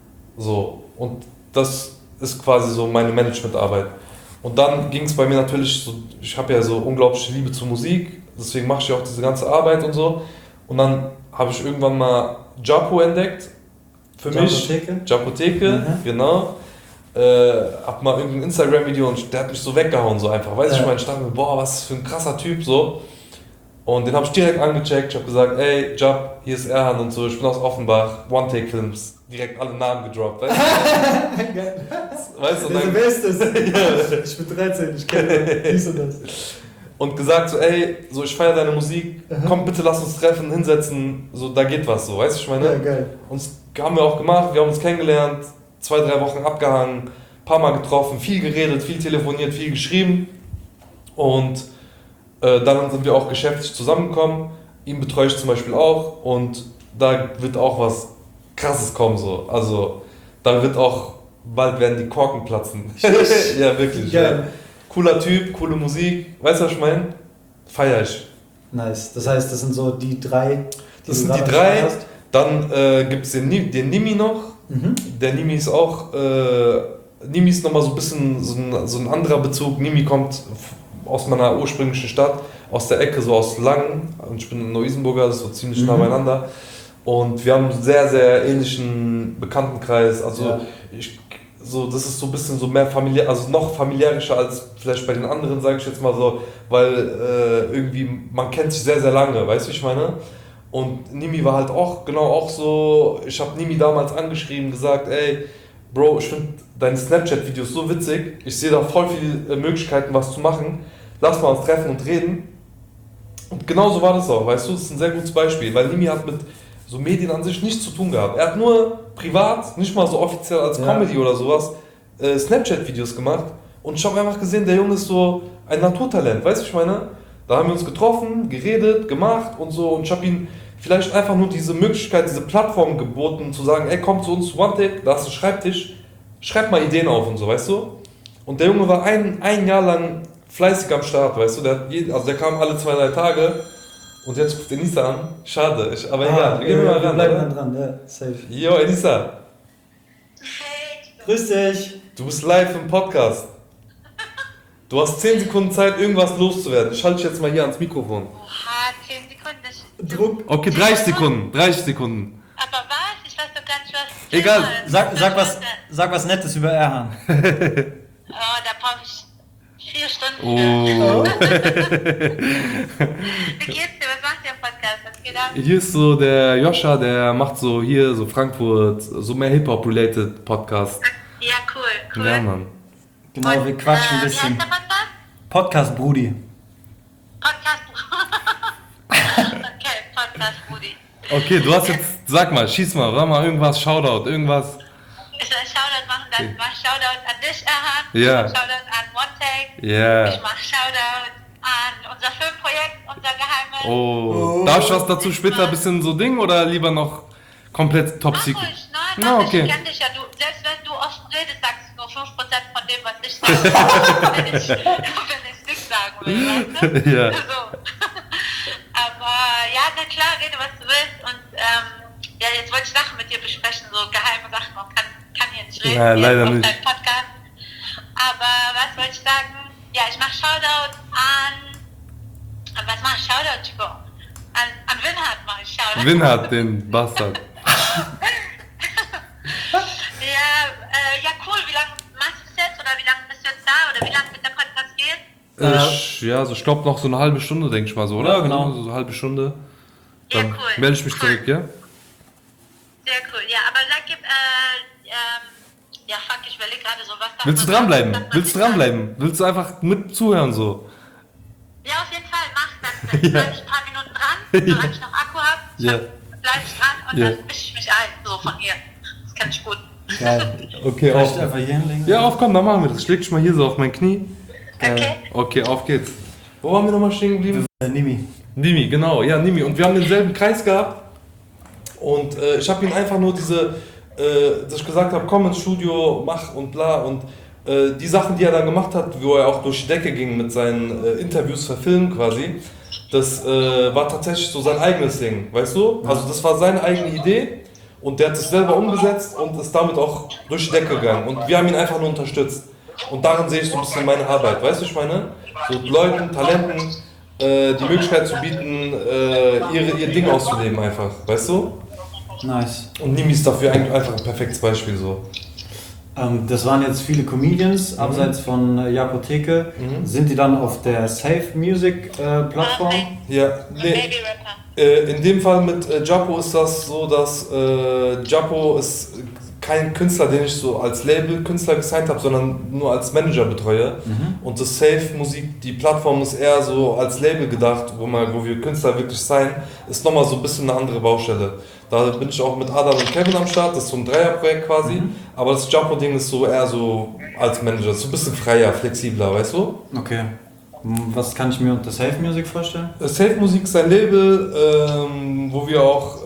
Speaker 3: So, und das ist quasi so meine Managementarbeit. Und dann ging es bei mir natürlich so, ich habe ja so unglaubliche Liebe zur Musik, deswegen mache ich auch diese ganze Arbeit und so. Und dann habe ich irgendwann mal Japo entdeckt, für mich. Japotheke, genau. Hab mal irgendein Instagram-Video und der hat mich so weggehauen, so einfach. Weiß ich, ich dachte mir, boah, was für ein krasser Typ, so. Und den habe ich direkt angecheckt, ich habe gesagt, ey, Jab, hier ist Erhan und so, ich bin aus Offenbach, One-Take-Films, direkt alle Namen gedroppt, weißt du? Weißt du,
Speaker 4: dann, wer ist das? Ich bin 13, ich kenne dies und das.
Speaker 3: Und gesagt so, ey, so, ich feiere deine Musik, komm bitte, lass uns treffen, hinsetzen, so, da geht was, so, weißt du, ich meine?
Speaker 4: Ja, geil.
Speaker 3: Und das haben wir auch gemacht, wir haben uns kennengelernt, 2-3 Wochen abgehangen, paar Mal getroffen, viel geredet, viel telefoniert, viel geschrieben und dann sind wir auch geschäftlich zusammengekommen. Ihn betreue ich zum Beispiel auch und da wird auch was Krasses kommen, so. Also da wird auch, bald werden die Korken platzen. Ja, wirklich. Ja. Cooler Typ, coole Musik, weißt du, was ich meine? Feier ich.
Speaker 4: Nice, das heißt, das sind so die 3,
Speaker 3: das sind die 3, dann gibt es den Nimi noch. Der Nimi ist auch, Nimi ist nochmal so ein bisschen so ein anderer Bezug. Nimi kommt aus meiner ursprünglichen Stadt, aus der Ecke, so aus Langen. Und ich bin ein Neu-Isenburger, das ist so ziemlich nah beieinander. Und wir haben einen sehr, sehr ähnlichen Bekanntenkreis. Also so, das ist so ein bisschen so mehr familiär, also noch familiärischer als vielleicht bei den anderen, sage ich jetzt mal so, weil irgendwie man kennt sich sehr, sehr lange, weißt du, wie ich meine? Und Nimi war halt auch so, ich habe Nimi damals angeschrieben, gesagt, ey, Bro, ich finde deine Snapchat-Videos so witzig, ich sehe da voll viele Möglichkeiten, was zu machen, lass mal uns treffen und reden. Und genau so war das auch, weißt du, das ist ein sehr gutes Beispiel, weil Nimi hat mit so Medien an sich nichts zu tun gehabt. Er hat nur privat, nicht mal so offiziell als Comedy oder sowas, Snapchat-Videos gemacht. Und ich habe einfach gesehen, der Junge ist so ein Naturtalent, weißt du, ich meine? Da haben wir uns getroffen, geredet, gemacht und so. Und ich habe ihm vielleicht einfach nur diese Möglichkeit, diese Plattform geboten, zu sagen, ey, komm zu uns zu OneTake, da hast du einen Schreibtisch, schreib mal Ideen auf und so, weißt du? Und der Junge war ein Jahr lang fleißig am Start, weißt du? Der kam alle 2-3 Tage. Und jetzt ruft Enisa an. Schade, aber egal. Wir gehen mal ran.
Speaker 4: Bleiben dann dran, ja, safe.
Speaker 3: Jo, Enisa.
Speaker 5: Hey,
Speaker 4: Grüß dich.
Speaker 3: Du bist live im Podcast. Du hast 10 Sekunden Zeit, irgendwas loszuwerden. Ich halte dich jetzt mal hier ans Mikrofon.
Speaker 5: oha, 10 Sekunden.
Speaker 4: Druck.
Speaker 3: Okay, 30 Sekunden. 30 Sekunden.
Speaker 5: Aber was? Ich weiß doch gar nicht, was.
Speaker 3: Egal.
Speaker 4: Sag was Nettes über Erhan.
Speaker 5: Oh, da brauche ich 4 Stunden.
Speaker 3: Oh.
Speaker 5: Wie geht's dir? Was macht der Podcast? Was geht ab?
Speaker 3: Hier ist so der Joscha, der macht so hier, so Frankfurt, so mehr Hip-Hop-related Podcast.
Speaker 5: Ja, cool.
Speaker 3: Ja, Mann.
Speaker 4: Genau, wir quatschen ein
Speaker 5: Wie heißt
Speaker 4: bisschen.
Speaker 5: der Podcast?
Speaker 4: Podcast Brudi.
Speaker 5: Podcast. Okay, Podcast Rudi.
Speaker 3: Okay, du hast jetzt, sag mal irgendwas, Shoutout, irgendwas.
Speaker 5: Ich soll Shoutout machen, dann mach Shoutout an dich, Erhan.
Speaker 3: Ja.
Speaker 5: Shoutout an OneTake.
Speaker 3: Ja.
Speaker 5: Ich mach Shoutout an unser Filmprojekt, unser geheimes.
Speaker 3: Oh, darf ich was dazu später ein bisschen so Ding oder lieber noch komplett top
Speaker 5: Mach
Speaker 3: secret?
Speaker 5: ruhig, nein,
Speaker 3: Na,
Speaker 5: mach
Speaker 3: okay.
Speaker 5: ich kenn dich ja. Selbst wenn du oft redest, sagst du nur 5% von dem, was ich sage. wenn ich nichts sagen will, weißt du?
Speaker 3: Ja.
Speaker 5: So. Aber ja, na klar, rede, was du willst. Und ja, jetzt wollte ich Sachen mit dir besprechen, so geheime Sachen. Man kann hier nicht reden.
Speaker 3: Ja, leider
Speaker 5: auf
Speaker 3: nicht.
Speaker 5: deinem Podcast. Aber was wollte ich sagen? Ja, ich mache Shoutout an was mache ich Shoutout, Chico? An Winhard mache ich Shoutout.
Speaker 3: Winhard, den Bastard.
Speaker 5: Ja, cool. Wie lange machst du das jetzt? Oder wie lange bist du jetzt da? Oder wie lange wird der Podcast gehen?
Speaker 3: Ja, so ich glaube noch so eine halbe Stunde, denke ich mal so, oder?
Speaker 4: Ja, genau.
Speaker 3: So eine halbe Stunde.
Speaker 5: Ja,
Speaker 3: Dann
Speaker 5: cool.
Speaker 3: melde ich mich
Speaker 5: Cool.
Speaker 3: zurück, ja?
Speaker 5: Sehr cool. Ja, aber ja, fuck, ich überlege gerade so, was da...
Speaker 3: Willst du dranbleiben? Willst du einfach mit zuhören so?
Speaker 5: Ja, auf jeden Fall, mach das. Dann bleibe ich ein paar Minuten dran, solange ich noch Akku habe.
Speaker 3: Ja.
Speaker 5: Bleib ich dran und
Speaker 3: Ja.
Speaker 5: dann mische ich mich ein, so von hier. Das kann ich gut.
Speaker 4: Geil.
Speaker 3: Okay,
Speaker 4: Vielleicht einfach hier hinlegen.
Speaker 3: Ja, auf, komm, dann machen wir das. Ich leg dich mal hier so auf mein Knie.
Speaker 5: Okay.
Speaker 3: Okay, auf geht's. Wo waren wir nochmal stehen geblieben?
Speaker 4: Nimi.
Speaker 3: Nimi, genau, ja, Nimi. Und wir haben denselben Kreis gehabt. Und ich habe ihm einfach nur dass ich gesagt habe, komm ins Studio, mach und bla. Und die Sachen, die er dann gemacht hat, wo er auch durch die Decke ging mit seinen Interviews verfilmt quasi, das war tatsächlich so sein eigenes Ding, weißt du? Also das war seine eigene Idee und der hat es selber umgesetzt und ist damit auch durch die Decke gegangen. Und wir haben ihn einfach nur unterstützt. Und darin sehe ich so ein bisschen meine Arbeit, weißt du, ich meine? So Leuten, Talenten die Möglichkeit zu bieten, ihr Ding auszuleben einfach, weißt du?
Speaker 4: Nice.
Speaker 3: Und Nimi ist dafür eigentlich einfach ein perfektes Beispiel so.
Speaker 4: Das waren jetzt viele Comedians, abseits von Japotheke. Sind die dann auf der Safe Music Plattform?
Speaker 3: Ja,
Speaker 5: Und
Speaker 3: nee,
Speaker 5: Baby Rapper.
Speaker 3: in dem Fall mit Japo ist das so, dass Japo ist kein Künstler, den ich so als Label-Künstler gesigned habe, sondern nur als Manager betreue. Und das Safe Musik, die Plattform ist eher so als Label gedacht, wo wir Künstler wirklich signen, ist nochmal so ein bisschen eine andere Baustelle. Da bin ich auch mit Adal und Kevin am Start, das ist so ein Dreierprojekt quasi, aber das Japo-Ding ist so eher so als Manager, so ein bisschen freier, flexibler, weißt du?
Speaker 4: Okay. Was kann ich mir unter Safe Music vorstellen?
Speaker 3: Safe Musik ist ein Label, wo wir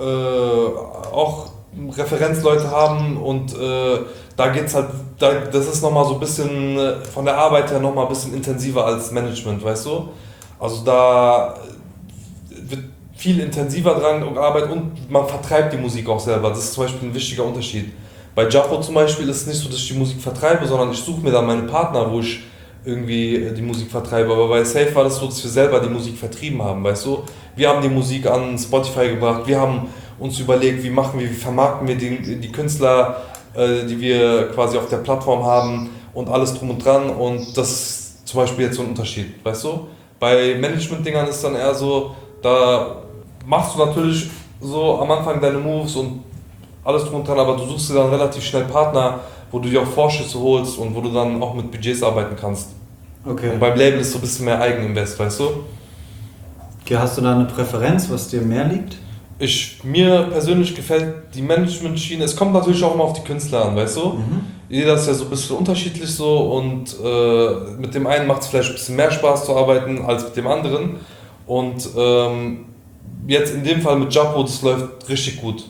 Speaker 3: auch Referenzleute haben und da geht's halt, das ist nochmal so ein bisschen von der Arbeit her nochmal ein bisschen intensiver als Management, weißt du? Also da wird viel intensiver dran gearbeitet und man vertreibt die Musik auch selber, das ist zum Beispiel ein wichtiger Unterschied. Bei Japo zum Beispiel ist es nicht so, dass ich die Musik vertreibe, sondern ich suche mir dann meine Partner, wo ich irgendwie die Musik vertreibe, aber bei Safe war das so, dass wir selber die Musik vertrieben haben, weißt du? Wir haben die Musik an Spotify gebracht, wir haben uns überlegt, wie vermarkten wir die Künstler die wir quasi auf der Plattform haben und alles drum und dran und das ist zum Beispiel jetzt so ein Unterschied, weißt du? Bei Management-Dingern ist dann eher so, da machst du natürlich so am Anfang deine Moves und alles drum und dran, aber du suchst dir dann relativ schnell Partner, wo du dir auch Vorschüsse holst und wo du dann auch mit Budgets arbeiten kannst.
Speaker 4: Okay.
Speaker 3: Und beim Label ist so ein bisschen mehr Eigeninvest, weißt du?
Speaker 4: Okay, hast du da eine Präferenz, was dir mehr liegt?
Speaker 3: Mir persönlich gefällt die Management-Schiene, es kommt natürlich auch immer auf die Künstler an, weißt du? Jeder ist ja so ein bisschen unterschiedlich so und mit dem einen macht es vielleicht ein bisschen mehr Spaß zu arbeiten als mit dem anderen und jetzt in dem Fall mit Japo, das läuft richtig gut.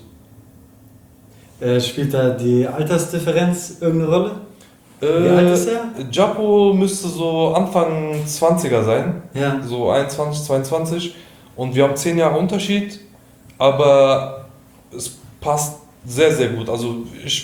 Speaker 4: Spielt da die Altersdifferenz irgendeine Rolle? Wie alt ist er?
Speaker 3: Japo müsste so Anfang 20er sein,
Speaker 4: Ja.
Speaker 3: so 21, 22 und wir haben 10 Jahre Unterschied, aber es passt sehr, sehr gut. Also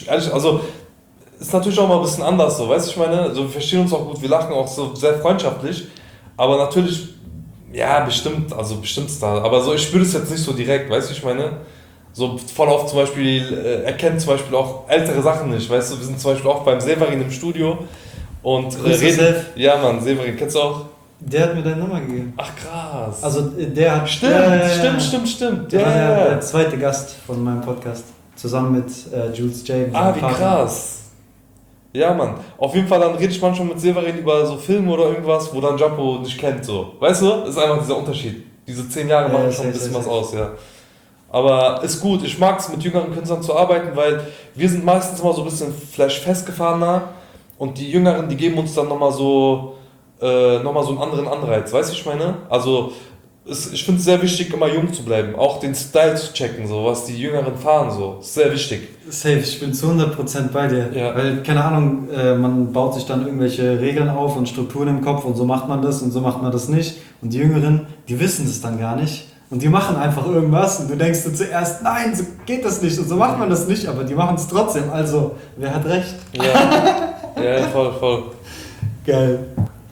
Speaker 3: ist natürlich auch mal ein bisschen anders so, weißt du, ich meine, also wir verstehen uns auch gut, wir lachen auch so sehr freundschaftlich, aber natürlich, ja, bestimmt ist da, aber so, ich spüre das jetzt nicht so direkt, weißt du, ich meine, so voll oft zum Beispiel, er kennt zum Beispiel auch ältere Sachen nicht, weißt du, wir sind zum Beispiel auch beim Severin im Studio und reden, ja Mann, Severin, kennst du auch?
Speaker 4: Der hat mir deine Nummer gegeben.
Speaker 3: Ach krass.
Speaker 4: Also der hat...
Speaker 3: Stimmt.
Speaker 4: Der war
Speaker 3: Ja.
Speaker 4: der zweite Gast von meinem Podcast. Zusammen mit Jules J.
Speaker 3: Ah, wie krass. Ja, Mann. Auf jeden Fall, dann rede ich manchmal mit Severin über so Filme oder irgendwas, wo dann Japo nicht kennt, so. Weißt du? Das ist einfach dieser Unterschied. Diese 10 Jahre machen schon ein bisschen was aus, ja. Aber ist gut. Ich mag es, mit jüngeren Künstlern zu arbeiten, weil wir sind meistens immer so ein bisschen vielleicht festgefahrener und die Jüngeren, die geben uns dann nochmal so einen anderen Anreiz. Weißt du, ich meine? Also, ich finde es sehr wichtig, immer jung zu bleiben. Auch den Style zu checken, so, was die Jüngeren fahren, so. Ist sehr wichtig.
Speaker 4: Safe, ich bin zu 100% bei dir.
Speaker 3: Ja.
Speaker 4: Weil, keine Ahnung, man baut sich dann irgendwelche Regeln auf und Strukturen im Kopf und so macht man das und so macht man das nicht. Und die Jüngeren, die wissen das dann gar nicht. Und die machen einfach irgendwas und du denkst dir zuerst, nein, so geht das nicht und so macht man das nicht, aber die machen es trotzdem. Also, wer hat recht?
Speaker 3: Ja, ja, voll.
Speaker 4: Geil.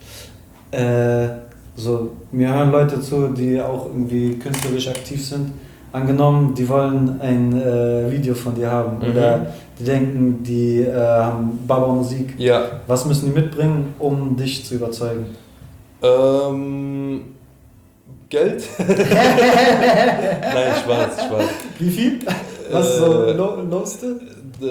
Speaker 4: Mir hören Leute zu, die auch irgendwie künstlerisch aktiv sind. Angenommen, die wollen ein Video von dir haben oder die denken, die haben Baba Musik.
Speaker 3: Ja.
Speaker 4: Was müssen die mitbringen, um dich zu überzeugen?
Speaker 3: Geld? Nein, Spaß.
Speaker 4: Wie viel? Was so lowste?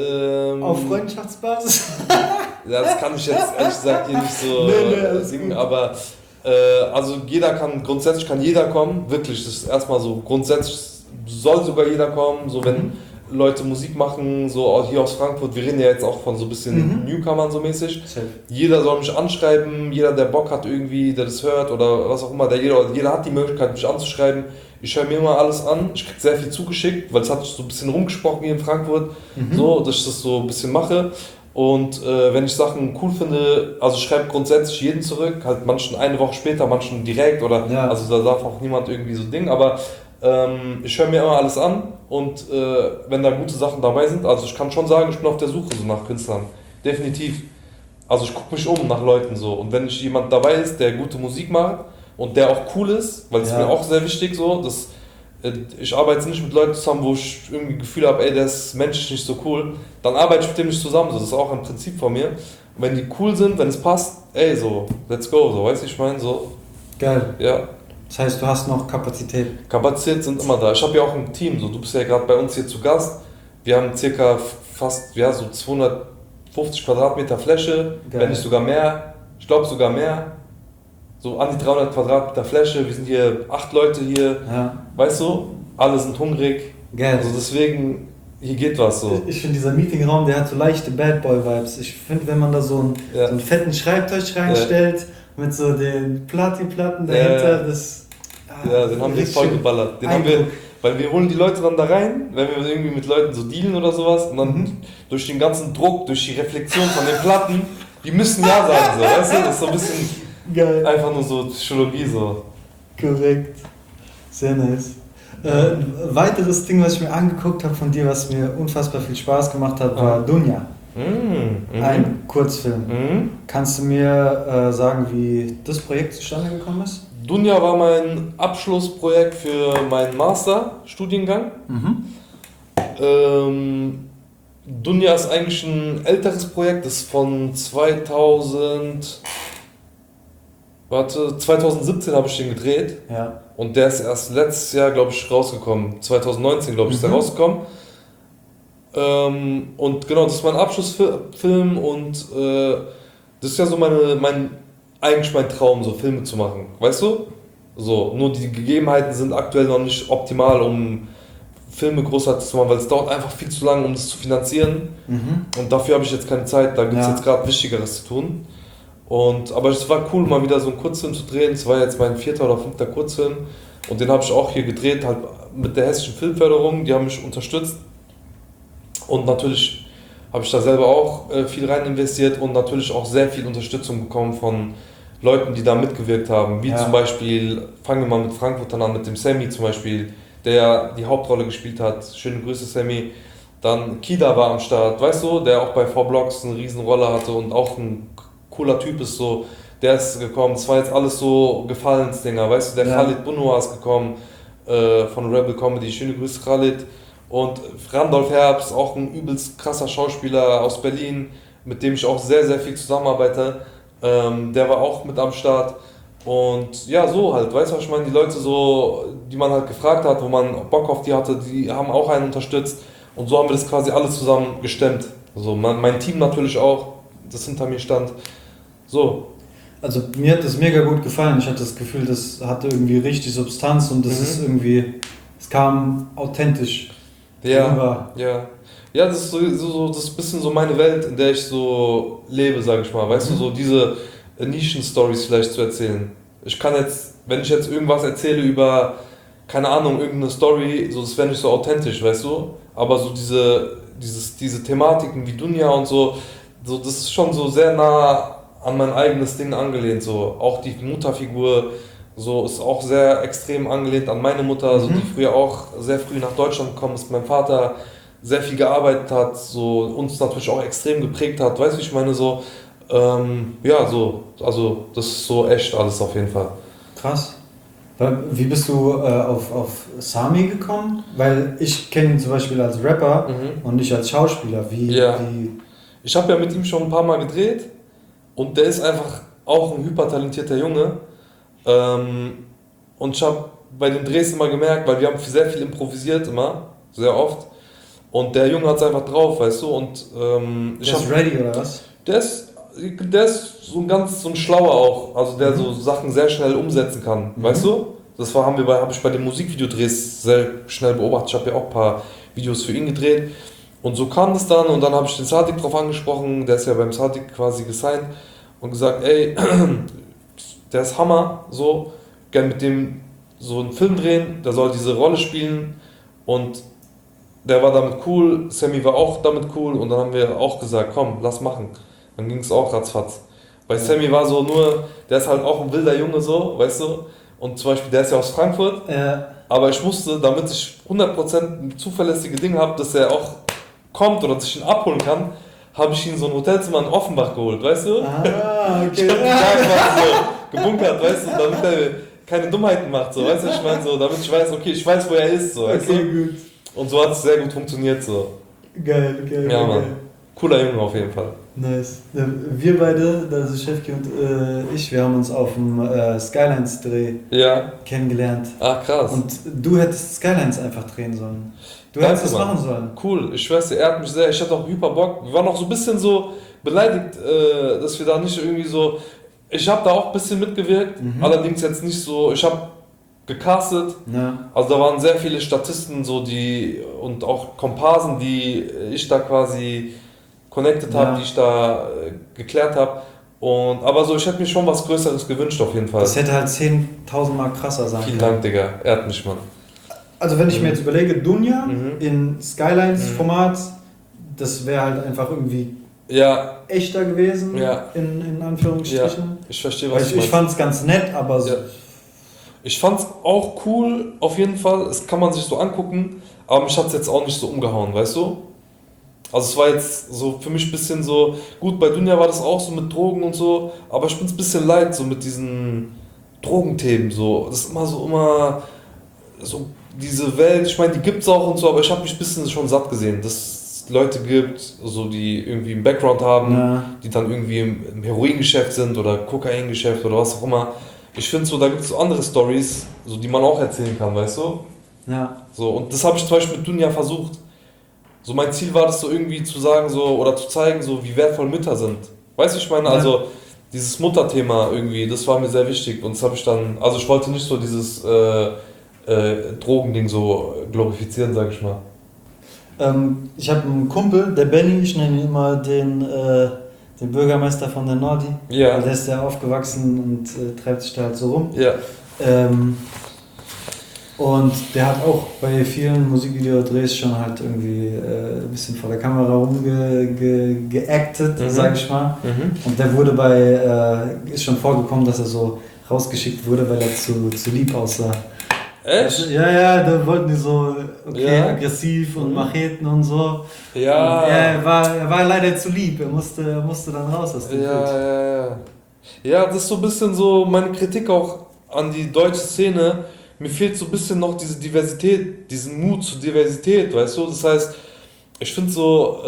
Speaker 4: Auf Freundschaftsbasis?
Speaker 3: Ja, das kann ich jetzt ehrlich gesagt hier nicht so singen, aber also grundsätzlich kann jeder kommen, wirklich, das ist erstmal so, grundsätzlich soll sogar jeder kommen, so wenn Leute Musik machen, so hier aus Frankfurt, wir reden ja jetzt auch von so ein bisschen Newcomern so mäßig, jeder soll mich anschreiben, jeder der Bock hat irgendwie, der das hört oder was auch immer, jeder hat die Möglichkeit mich anzuschreiben, ich höre mir immer alles an, ich kriege sehr viel zugeschickt, weil es hat so ein bisschen rumgesprochen hier in Frankfurt, so, dass ich das so ein bisschen mache. Und wenn ich Sachen cool finde, also ich schreibe grundsätzlich jeden zurück, halt manchen eine Woche später, manchen direkt oder also da darf auch niemand irgendwie so Ding, aber ich höre mir immer alles an und wenn da gute Sachen dabei sind, also ich kann schon sagen, ich bin auf der Suche so nach Künstlern, definitiv. Also ich gucke mich um nach Leuten so und wenn jemand dabei ist, der gute Musik macht und der auch cool ist, weil das ist mir auch sehr wichtig so, dass ich arbeite nicht mit Leuten zusammen, wo ich irgendwie das Gefühl habe, ey, der ist menschlich nicht so cool, dann arbeite ich mit dem nicht zusammen, so. Das ist auch ein Prinzip von mir. Und wenn die cool sind, wenn es passt, ey, so, let's go, so, weißt du, ich meine, so.
Speaker 4: Geil.
Speaker 3: Ja.
Speaker 4: Das heißt, du hast noch Kapazität?
Speaker 3: Kapazität sind immer da. Ich habe ja auch ein Team, so, du bist ja gerade bei uns hier zu Gast. Wir haben circa fast, so 250 Quadratmeter Fläche, wenn nicht sogar mehr. Ich glaube sogar mehr. So an die 300 Quadratmeter Fläche, wir sind hier 8 Leute hier, weißt du, alle sind hungrig, also deswegen, hier geht was so.
Speaker 4: Ich finde dieser Meetingraum, der hat so leichte Bad Boy Vibes. Ich finde, wenn man da so einen fetten Schreibtisch reinstellt, mit so den Platin-Platten dahinter,
Speaker 3: den haben wir voll geballert. Weil wir holen die Leute dann da rein, wenn wir irgendwie mit Leuten so dealen oder sowas und dann durch den ganzen Druck, durch die Reflexion von den Platten, die müssen ja sagen, so, weißt du, das ist so ein bisschen...
Speaker 4: Geil.
Speaker 3: Einfach nur so Psychologie so.
Speaker 4: Korrekt. Sehr nice. Ein weiteres Ding, was ich mir angeguckt habe von dir, was mir unfassbar viel Spaß gemacht hat, war Dunja. Ein Kurzfilm. Kannst du mir sagen, wie das Projekt zustande gekommen ist?
Speaker 3: Dunja war mein Abschlussprojekt für meinen Masterstudiengang. Dunja ist eigentlich ein älteres Projekt, das ist von 2017 habe ich den gedreht.
Speaker 4: Ja.
Speaker 3: Und der ist erst letztes Jahr, glaube ich, rausgekommen. 2019, glaube ich, ist der rausgekommen. Und genau, das ist mein Abschlussfilm und das ist ja so eigentlich mein Traum, so Filme zu machen. Weißt du? So, nur die Gegebenheiten sind aktuell noch nicht optimal, um Filme großartig zu machen, weil es dauert einfach viel zu lange, um das zu finanzieren. Und dafür habe ich jetzt keine Zeit, da gibt es jetzt gerade Wichtigeres zu tun. Aber es war cool, mal wieder so einen Kurzfilm zu drehen. Es war jetzt mein 4. oder 5. Kurzfilm und den habe ich auch hier gedreht, halt mit der Hessischen Filmförderung, die haben mich unterstützt. Und natürlich habe ich da selber auch viel rein investiert und natürlich auch sehr viel Unterstützung bekommen von Leuten, die da mitgewirkt haben. Wie zum Beispiel, fangen wir mal mit Frankfurt an, mit dem Sammy zum Beispiel, der die Hauptrolle gespielt hat. Schöne Grüße, Sammy. Dann Kida war am Start, weißt du, der auch bei 4Blocks eine riesen Rolle hatte und auch ein cooler Typ ist so. Der ist gekommen, es war jetzt alles so Gefallensdinger, weißt du, der Khalid Bunua ist gekommen von Rebel Comedy. Schöne Grüße, Khalid. Und Randolph Herbst, auch ein übelst krasser Schauspieler aus Berlin, mit dem ich auch sehr, sehr viel zusammenarbeite. Der war auch mit am Start. Und ja, so halt, weißt du, was ich meine? Die Leute so, die man halt gefragt hat, wo man Bock auf die hatte, die haben auch einen unterstützt. Und so haben wir das quasi alles zusammen gestemmt. Also mein Team natürlich auch, das hinter mir stand. So.
Speaker 4: Also mir hat das mega gut gefallen. Ich hatte das Gefühl, das hatte irgendwie richtig Substanz und das ist irgendwie, es kam authentisch.
Speaker 3: Ja, das ist das ist ein bisschen so meine Welt, in der ich so lebe, sage ich mal. Weißt du, so diese Nischen-Stories vielleicht zu erzählen. Ich kann jetzt, wenn ich jetzt irgendwas erzähle über, keine Ahnung, irgendeine Story, so das wäre nicht so authentisch, weißt du? Aber so diese Thematiken wie Dunja und so, das ist schon so sehr nah an mein eigenes Ding angelehnt. So. Auch die Mutterfigur so ist auch sehr extrem angelehnt an meine Mutter, so, die früher auch sehr früh nach Deutschland gekommen ist. Mein Vater sehr viel gearbeitet hat, so, uns natürlich auch extrem geprägt hat. Weißt du, ich meine so, also das ist so echt alles auf jeden Fall.
Speaker 4: Krass. Wie bist du auf Sami gekommen? Weil ich kenne ihn zum Beispiel als Rapper und nicht als Schauspieler.
Speaker 3: Ich habe ja mit ihm schon ein paar Mal gedreht und der ist einfach auch ein hypertalentierter Junge. Und ich habe bei den Drehs immer gemerkt, weil wir haben sehr viel improvisiert immer, sehr oft. Und der Junge hat es einfach drauf, weißt du. Und
Speaker 4: der ist ready oder was?
Speaker 3: Der ist so ein Schlauer auch, also der so Sachen sehr schnell umsetzen kann, weißt du? Das habe ich bei den Musikvideodrehs sehr schnell beobachtet. Ich habe ja auch ein paar Videos für ihn gedreht. Und so kam das dann und dann habe ich den Sadik drauf angesprochen, der ist ja beim Sadik quasi gesigned und gesagt, ey, der ist Hammer, so, gern mit dem so einen Film drehen, der soll diese Rolle spielen und der war damit cool, Sammy war auch damit cool und dann haben wir auch gesagt, komm, lass machen. Dann ging es auch ratzfatz. Bei Sammy war so der ist halt auch ein wilder Junge so, weißt du, und zum Beispiel, der ist ja aus Frankfurt, aber ich musste, damit ich 100% ein zuverlässiges Ding habe, dass er auch kommt oder sich ihn abholen kann, habe ich ihn so ein Hotelzimmer in Offenbach geholt, weißt du?
Speaker 4: Ah, okay.
Speaker 3: Ich hab den Tag mal so gebunkert, weißt du, damit er keine Dummheiten macht, so, weißt du, ich meine so, damit ich weiß, okay, ich weiß, wo er ist, so, weißt du?
Speaker 4: Gut.
Speaker 3: Und so hat es sehr gut funktioniert, so.
Speaker 4: Geil.
Speaker 3: Ja, Mann. Cooler Junge auf jeden Fall.
Speaker 4: Nice. Wir beide, also Chefki und ich, wir haben uns auf dem Skylines-Dreh kennengelernt.
Speaker 3: Ach, krass.
Speaker 4: Und du hättest Skylines einfach drehen sollen. Du hättest das machen sollen.
Speaker 3: Cool, ich schwör's dir, er hat mich sehr, ich hatte auch hyper Bock. Wir waren auch so ein bisschen so beleidigt, dass wir da nicht irgendwie so, ich habe da auch ein bisschen mitgewirkt, allerdings jetzt nicht so, ich habe gecastet, also da waren sehr viele Statisten so und auch Komparsen, die ich da quasi connected habe, die ich da geklärt habe. Aber so, ich hätte mir schon was Größeres gewünscht auf jeden Fall.
Speaker 4: Das hätte halt 10.000 Mal krasser sein können.
Speaker 3: Vielen Dank, Digga, ehrt mich, Mann.
Speaker 4: Also wenn ich mir jetzt überlege, Dunja in Skylines-Format, das wäre halt einfach irgendwie echter gewesen, in Anführungsstrichen.
Speaker 3: Ja, ich verstehe, was du meinst.
Speaker 4: Ich fand es ganz nett, aber so.
Speaker 3: Ich fand es auch cool, auf jeden Fall. Das kann man sich so angucken, aber mich hat es jetzt auch nicht so umgehauen, weißt du? Also es war jetzt so für mich ein bisschen so, gut, bei Dunja war das auch so mit Drogen und so, aber ich bin es ein bisschen leid, so mit diesen Drogenthemen, so. Das ist immer so diese Welt, ich meine, die gibt's auch und so, aber ich habe mich ein bisschen schon satt gesehen. Das Leute gibt, so die irgendwie einen Background haben, die dann irgendwie im Heroingeschäft sind oder Kokaingeschäft oder was auch immer. Ich finde so, da gibt es so andere Stories, so, die man auch erzählen kann, weißt du?
Speaker 4: Ja.
Speaker 3: So, und das habe ich zum Beispiel mit Dunja versucht. So, mein Ziel war das so irgendwie zu sagen so, oder zu zeigen, so wie wertvoll Mütter sind. Weißt du, ich meine, also dieses Mutterthema irgendwie, das war mir sehr wichtig und das habe ich dann, also ich wollte nicht so dieses Drogending so glorifizieren, sag ich mal.
Speaker 4: Ich habe einen Kumpel, der Benny, ich nenne ihn immer den Bürgermeister von der Nordi.
Speaker 3: Ja.
Speaker 4: Der ist ja aufgewachsen und treibt sich da halt so rum.
Speaker 3: Ja.
Speaker 4: Und der hat auch bei vielen Musikvideodrehs schon halt irgendwie ein bisschen vor der Kamera rumgeactet, sag ich mal. Und der wurde ist schon vorgekommen, dass er so rausgeschickt wurde, weil er zu lieb aussah.
Speaker 3: Echt?
Speaker 4: Ja, da wollten die so, aggressiv und Macheten und so.
Speaker 3: Ja.
Speaker 4: Und er war leider zu lieb, er musste dann raus aus dem Bild.
Speaker 3: Ja, das ist so ein bisschen so meine Kritik auch an die deutsche Szene. Mir fehlt so ein bisschen noch diese Diversität, diesen Mut zur Diversität, weißt du? Das heißt, ich finde so,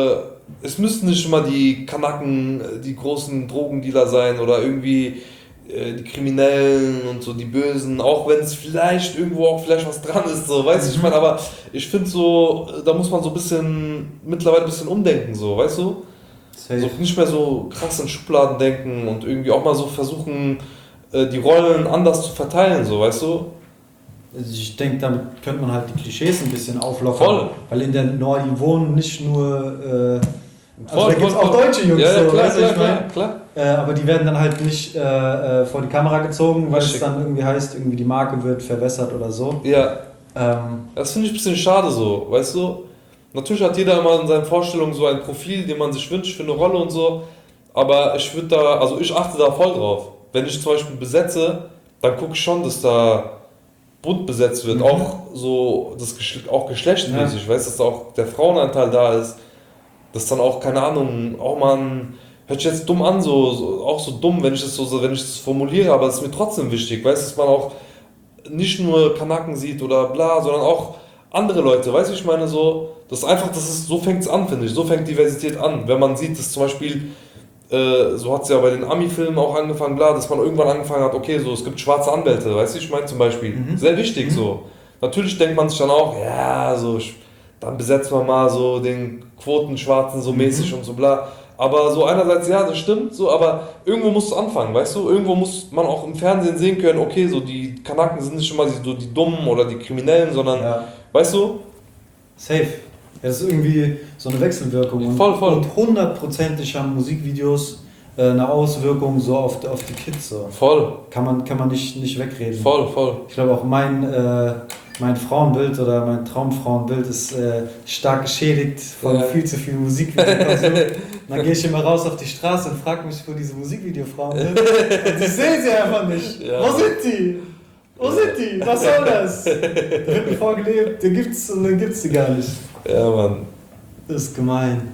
Speaker 3: es müssten nicht immer die Kanaken, die großen Drogendealer sein oder irgendwie die Kriminellen und so die Bösen, auch wenn es vielleicht irgendwo auch vielleicht was dran ist, so, weißt du, ich meine, aber ich finde so, da muss man so ein bisschen, mittlerweile ein bisschen umdenken, so, weißt du? So nicht mehr so krass in Schubladen denken und irgendwie auch mal so versuchen, die Rollen anders zu verteilen, so, weißt du?
Speaker 4: Also ich denke, damit könnte man halt die Klischees ein bisschen auflockern.
Speaker 3: Voll.
Speaker 4: Weil in der Nordi wohnen nicht nur, also da gibt es auch deutsche Jungs,
Speaker 3: ja,
Speaker 4: so,
Speaker 3: klar,
Speaker 4: weißt du, ich mein?
Speaker 3: klar.
Speaker 4: Aber die werden dann halt nicht vor die Kamera gezogen, weil
Speaker 3: Richtig.
Speaker 4: es dann irgendwie heißt, irgendwie die Marke wird verwässert oder so.
Speaker 3: Ja, das finde ich ein bisschen schade so, weißt du? Natürlich hat jeder immer in seinen Vorstellungen so ein Profil, den man sich wünscht für eine Rolle und so, aber ich achte da voll drauf. Wenn ich zum Beispiel besetze, dann gucke ich schon, dass da bunt besetzt wird, auch so auch geschlechtsmäßig, weißt du, dass da auch der Frauenanteil da ist, dass dann auch, keine Ahnung, auch mal hört sich jetzt dumm an, auch so dumm, wenn ich das formuliere, aber es ist mir trotzdem wichtig, weißt du, dass man auch nicht nur Kanaken sieht oder bla, sondern auch andere Leute, weißt du, ich meine so, so fängt es an, finde ich, so fängt Diversität an, wenn man sieht, dass zum Beispiel, so hat es ja bei den Ami-Filmen auch angefangen, bla, dass man irgendwann angefangen hat, okay, so, es gibt schwarze Anwälte, weißt du, ich meine zum Beispiel, sehr wichtig so. Natürlich denkt man sich dann auch, ja, so, dann besetzen wir mal so den Quotenschwarzen so mäßig und so bla. Aber so einerseits, ja, das stimmt, so, aber irgendwo muss es anfangen, weißt du? Irgendwo muss man auch im Fernsehen sehen können, okay, so die Kanaken sind nicht immer die Dummen oder die Kriminellen, sondern, weißt du?
Speaker 4: Safe. Das ist irgendwie so eine Wechselwirkung.
Speaker 3: Voll.
Speaker 4: Und hundertprozentig haben Musikvideos eine Auswirkung so auf die Kids. So.
Speaker 3: Voll.
Speaker 4: Kann man nicht wegreden.
Speaker 3: Voll.
Speaker 4: Ich glaube auch mein Frauenbild oder mein Traumfrauenbild ist stark geschädigt von viel zu viel Musikvideokonsum. Dann gehe ich immer raus auf die Straße und frage mich, wo diese Musikvideofrauen sind. Und ich sehe sie einfach nicht.
Speaker 3: Ja.
Speaker 4: Wo sind die? Was soll das? Da wird mir vorgelebt, die gibt's und dann gibt's die gar nicht.
Speaker 3: Ja, Mann.
Speaker 4: Das ist gemein.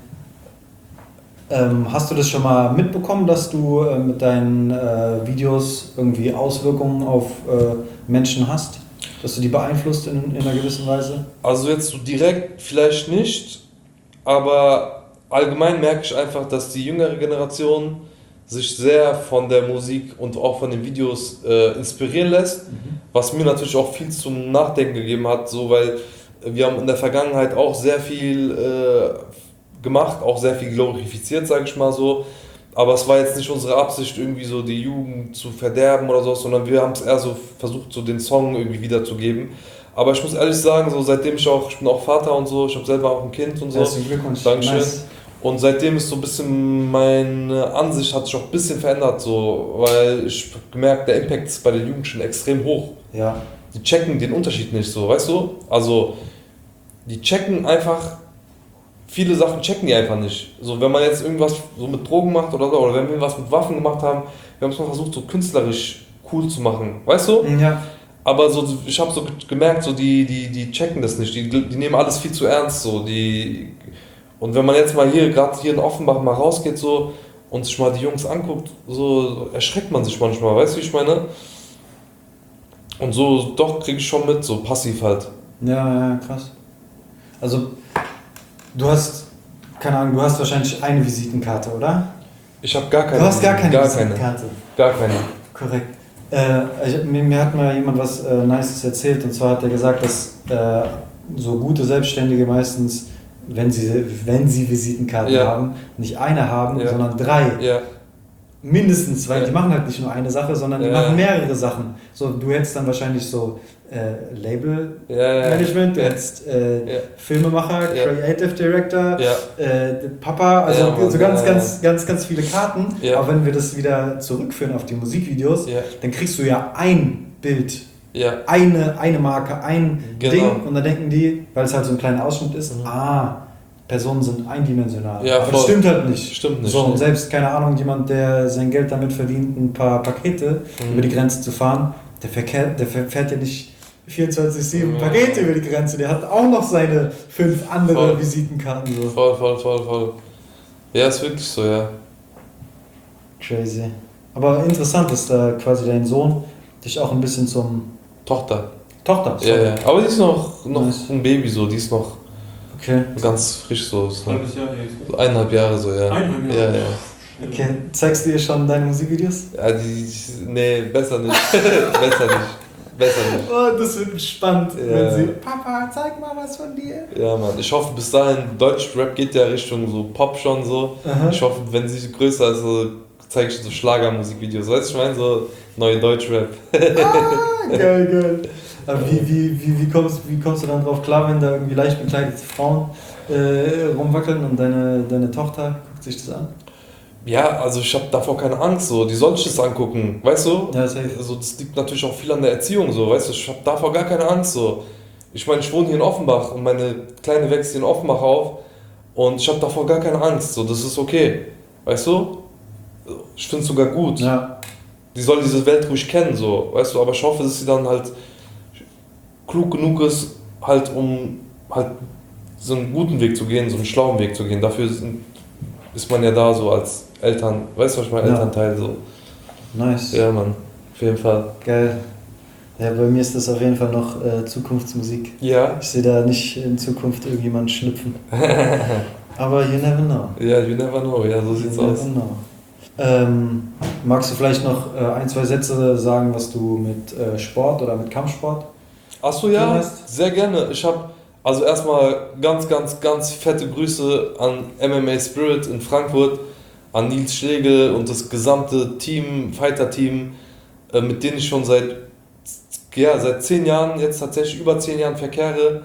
Speaker 4: Hast du das schon mal mitbekommen, dass du mit deinen Videos irgendwie Auswirkungen auf Menschen hast? Dass du die beeinflusst in einer gewissen Weise?
Speaker 3: Also jetzt so direkt vielleicht nicht, aber allgemein merke ich einfach, dass die jüngere Generation sich sehr von der Musik und auch von den Videos inspirieren lässt, was mir natürlich auch viel zum Nachdenken gegeben hat, so, weil wir haben in der Vergangenheit auch sehr viel gemacht, auch sehr viel glorifiziert, sage ich mal so, aber es war jetzt nicht unsere Absicht, irgendwie so die Jugend zu verderben oder so, sondern wir haben es eher so versucht, so den Song irgendwie wiederzugeben. Aber ich muss ehrlich sagen, so seitdem ich bin auch Vater und so, ich habe selber auch ein Kind und so.
Speaker 4: Herzlichen Glückwunsch.
Speaker 3: Dankeschön.
Speaker 4: Nice.
Speaker 3: Und seitdem ist so ein bisschen meine Ansicht hat sich auch ein bisschen verändert, so, weil ich gemerkt, der Impact ist bei den Jugendlichen extrem hoch.
Speaker 4: Ja.
Speaker 3: Die checken den Unterschied nicht so, weißt du? Also, die checken einfach, viele Sachen checken die einfach nicht. So, wenn man jetzt irgendwas so mit Drogen macht oder so, oder wenn wir was mit Waffen gemacht haben, wir haben es mal versucht, so künstlerisch cool zu machen, weißt du?
Speaker 4: Ja.
Speaker 3: Aber so, ich habe so gemerkt, so die checken das nicht, die nehmen alles viel zu ernst, so, und wenn man jetzt mal gerade hier in Offenbach mal rausgeht so und sich mal die Jungs anguckt, so erschreckt man sich manchmal, weißt du, wie ich meine? Und so, doch, kriege ich schon mit, so passiv halt.
Speaker 4: Ja, krass. Also, Du hast, keine Ahnung, du hast wahrscheinlich eine Visitenkarte, oder?
Speaker 3: Ich habe gar keine.
Speaker 4: Du hast gar keine
Speaker 3: Gar
Speaker 4: Visitenkarte.
Speaker 3: Gar keine.
Speaker 4: Korrekt. Mir hat mal jemand was Nices erzählt, und zwar hat er gesagt, dass so gute Selbstständige meistens, wenn sie Visitenkarten haben, nicht eine haben, sondern 3.
Speaker 3: Ja.
Speaker 4: Mindestens, weil die machen halt nicht nur eine Sache, sondern die machen mehrere Sachen. So, du hättest dann wahrscheinlich so Label-Management, du hättest Filmemacher, Creative Director, Papa, also so ganz viele Karten. Ja. Aber wenn wir das wieder zurückführen auf die Musikvideos, dann kriegst du ja ein Bild, eine Marke, ein Ding, und dann denken die, weil es halt so ein kleiner Ausschnitt ist, Personen sind eindimensional.
Speaker 3: Ja,
Speaker 4: aber das stimmt halt nicht.
Speaker 3: Stimmt nicht.
Speaker 4: So, und selbst, keine Ahnung, jemand, der sein Geld damit verdient, ein paar Pakete über die Grenze zu fahren, der fährt ja nicht 24/7 Pakete über die Grenze. Der hat auch noch seine 5 andere Visitenkarten. So.
Speaker 3: Voll. Ja, ist wirklich so, ja.
Speaker 4: Crazy. Aber interessant, dass da quasi dein Sohn dich auch ein bisschen zum...
Speaker 3: Tochter.
Speaker 4: Sorry.
Speaker 3: Ja. Aber die ist noch
Speaker 4: Nice.
Speaker 3: ein Baby so, die ist noch ganz frisch so.
Speaker 6: Halbes Jahr
Speaker 3: so 1,5 Jahre so, ja.
Speaker 6: 1,5 Jahre?
Speaker 3: Ja.
Speaker 4: Okay, zeigst du ihr schon deine Musikvideos?
Speaker 3: Ja, nee, besser nicht. Besser nicht.
Speaker 4: Oh, das wird spannend, wenn sie... Papa, zeig mal was von dir.
Speaker 3: Ja, Mann. Ich hoffe, bis dahin, Deutschrap geht ja Richtung so Pop schon so.
Speaker 4: Aha.
Speaker 3: Ich hoffe, wenn sie größer ist, so, zeige ich so Schlagermusikvideos. Weißt du, ich meine, so neue Deutschrap.
Speaker 4: Geil. Aber wie kommst du dann drauf klar, wenn da irgendwie leicht bekleidete Frauen rumwackeln und deine Tochter guckt sich das an?
Speaker 3: Ja, also ich habe davor keine Angst, so. Die soll sich das angucken, weißt du?
Speaker 4: Ja, safe.
Speaker 3: Also das liegt natürlich auch viel an der Erziehung, so, weißt du? Ich habe davor gar keine Angst, so. Ich meine, ich wohne hier in Offenbach und meine Kleine wächst hier in Offenbach auf und ich habe davor gar keine Angst, so. Das ist okay, weißt du? Ich finde es sogar gut.
Speaker 4: Ja.
Speaker 3: Die soll diese Welt ruhig kennen, so, weißt du? Aber ich hoffe, dass sie dann halt klug genug ist, halt um halt so einen guten Weg zu gehen, so einen schlauen Weg zu gehen. Dafür ist man ja da so als Eltern, weißt du, was ich meine? Elternteil so.
Speaker 4: Nice.
Speaker 3: Ja, Mann, auf jeden Fall.
Speaker 4: Geil. Ja, bei mir ist das auf jeden Fall noch Zukunftsmusik.
Speaker 3: Ja?
Speaker 4: Ich sehe da nicht in Zukunft irgendjemanden schlüpfen. Aber you never know.
Speaker 3: Ja, you never know, ja, so sieht's aus.
Speaker 4: Magst du vielleicht noch 1, 2 Sätze sagen, was du mit Sport oder mit Kampfsport?
Speaker 3: Achso, ja, sehr gerne. Ich habe also erstmal ganz fette Grüße an MMA Spirit in Frankfurt, an Nils Schlegel und das gesamte Team, Fighter-Team, mit denen ich schon seit 10 Jahren, jetzt tatsächlich über 10 Jahren verkehre.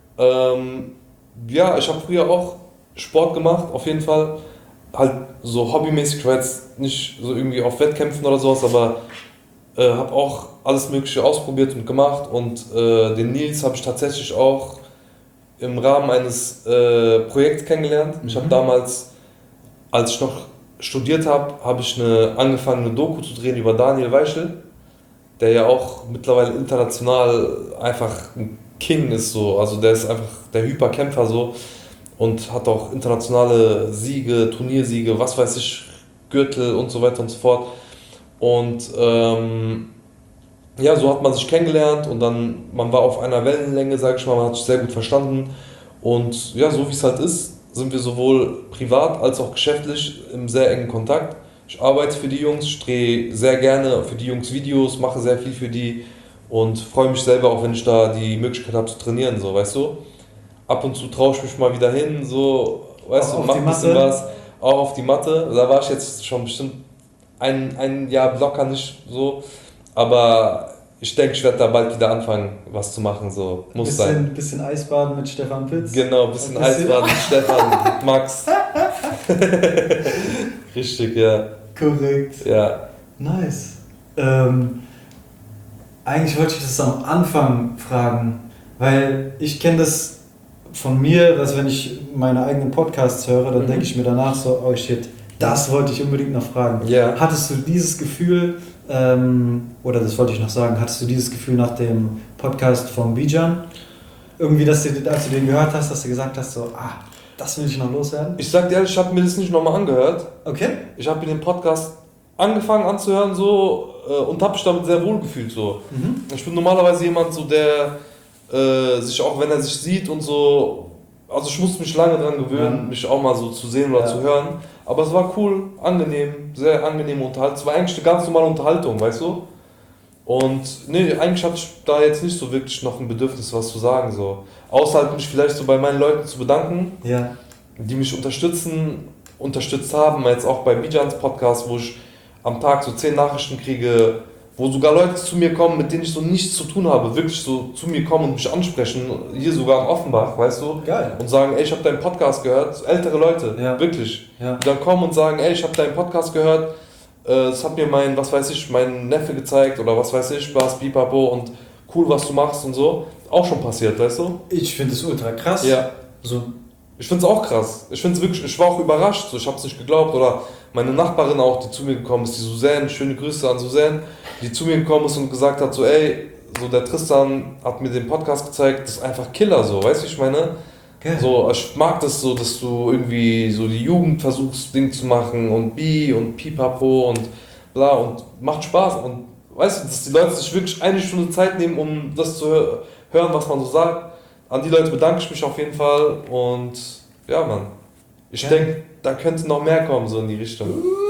Speaker 3: Ja, ich habe früher auch Sport gemacht, auf jeden Fall. Halt so hobbymäßig, ich war jetzt nicht so irgendwie auf Wettkämpfen oder sowas, aber habe auch alles Mögliche ausprobiert und gemacht. Und den Nils habe ich tatsächlich auch im Rahmen eines Projekts kennengelernt. Ich habe damals, als ich noch studiert habe ich angefangen, eine Doku zu drehen über Daniel Weichel, der ja auch mittlerweile international einfach ein King ist, so. Also der ist einfach der Hyperkämpfer so und hat auch internationale Siege, Turniersiege, was weiß ich, Gürtel und so weiter und so fort. Und ja, so hat man sich kennengelernt und dann, man war auf einer Wellenlänge, sage ich mal, man hat sich sehr gut verstanden. Und ja, so wie es halt ist, sind wir sowohl privat als auch geschäftlich im sehr engen Kontakt. Ich arbeite für die Jungs, ich drehe sehr gerne für die Jungs Videos, mache sehr viel für die und freue mich selber auch, wenn ich da die Möglichkeit habe zu trainieren, so, weißt du. Ab und zu traue ich mich mal wieder hin, so, weißt du, mach ein bisschen was, auch auf die Matte. Da war ich jetzt schon bestimmt ein Jahr locker nicht so, aber ich denke, ich werde da bald wieder anfangen, was zu machen, so, muss sein.
Speaker 4: Bisschen Eisbaden mit Stefan Pitz.
Speaker 3: Genau, bisschen Eisbaden mit Stefan, mit Max. Richtig, ja.
Speaker 4: Korrekt.
Speaker 3: Ja.
Speaker 4: Nice. Eigentlich wollte ich das am Anfang fragen, weil ich kenne das von mir, dass wenn ich meine eigenen Podcasts höre, dann denke ich mir danach so, oh shit, das wollte ich unbedingt noch fragen.
Speaker 3: Ja.
Speaker 4: Hattest du dieses Gefühl, oder das wollte ich noch sagen, hattest du dieses Gefühl nach dem Podcast von Bijan? Irgendwie, als du den gehört hast, dass du gesagt hast, so, das will ich noch loswerden?
Speaker 3: Ich sag dir ehrlich, ich habe mir das nicht nochmal angehört.
Speaker 4: Okay. Ich
Speaker 3: habe mir den Podcast angefangen anzuhören so und habe mich damit sehr wohl gefühlt. So. Ich bin normalerweise jemand, so, der sich auch, wenn er sich sieht und so, also ich musste mich lange dran gewöhnen, mich auch mal so zu sehen oder zu hören. Aber es war cool, angenehm, sehr angenehme Unterhaltung. Es war eigentlich eine ganz normale Unterhaltung, weißt du? Und nee, eigentlich hatte ich da jetzt nicht so wirklich noch ein Bedürfnis, was zu sagen. So. Außer halt mich vielleicht so bei meinen Leuten zu bedanken, die mich unterstützt haben. Jetzt auch bei Bijans Podcast, wo ich am Tag so 10 Nachrichten kriege, wo sogar Leute zu mir kommen, mit denen ich so nichts zu tun habe, wirklich so zu mir kommen und mich ansprechen, hier sogar in Offenbach, weißt du?
Speaker 4: Geil.
Speaker 3: Und sagen, ey, ich habe deinen Podcast gehört, ältere Leute, wirklich.
Speaker 4: Ja.
Speaker 3: Die dann kommen und sagen, ey, ich habe deinen Podcast gehört, das hat mir mein Neffe gezeigt oder was weiß ich, was, pipapo und cool, was du machst und so. Auch schon passiert, weißt du?
Speaker 4: Ich finde es ultra krass.
Speaker 3: Ja.
Speaker 4: So.
Speaker 3: Ich finde es auch krass. Ich finde es wirklich, ich war auch überrascht, so, ich habe es nicht geglaubt. Oder meine Nachbarin auch, die zu mir gekommen ist, die Suzanne, schöne Grüße an Suzanne, die zu mir gekommen ist und gesagt hat, so ey, so der Tristan hat mir den Podcast gezeigt, das ist einfach Killer, so, weißt du, ich meine?
Speaker 4: Geil.
Speaker 3: So, ich mag das so, dass du irgendwie so die Jugend versuchst, Ding zu machen und und pipapo und bla und macht Spaß. Und weißt du, dass die Leute sich wirklich 1 Stunde Zeit nehmen, um das zu hören, was man so sagt. An die Leute bedanke ich mich auf jeden Fall und ja, Mann. Ich denke, da könnte noch mehr kommen, so in die Richtung.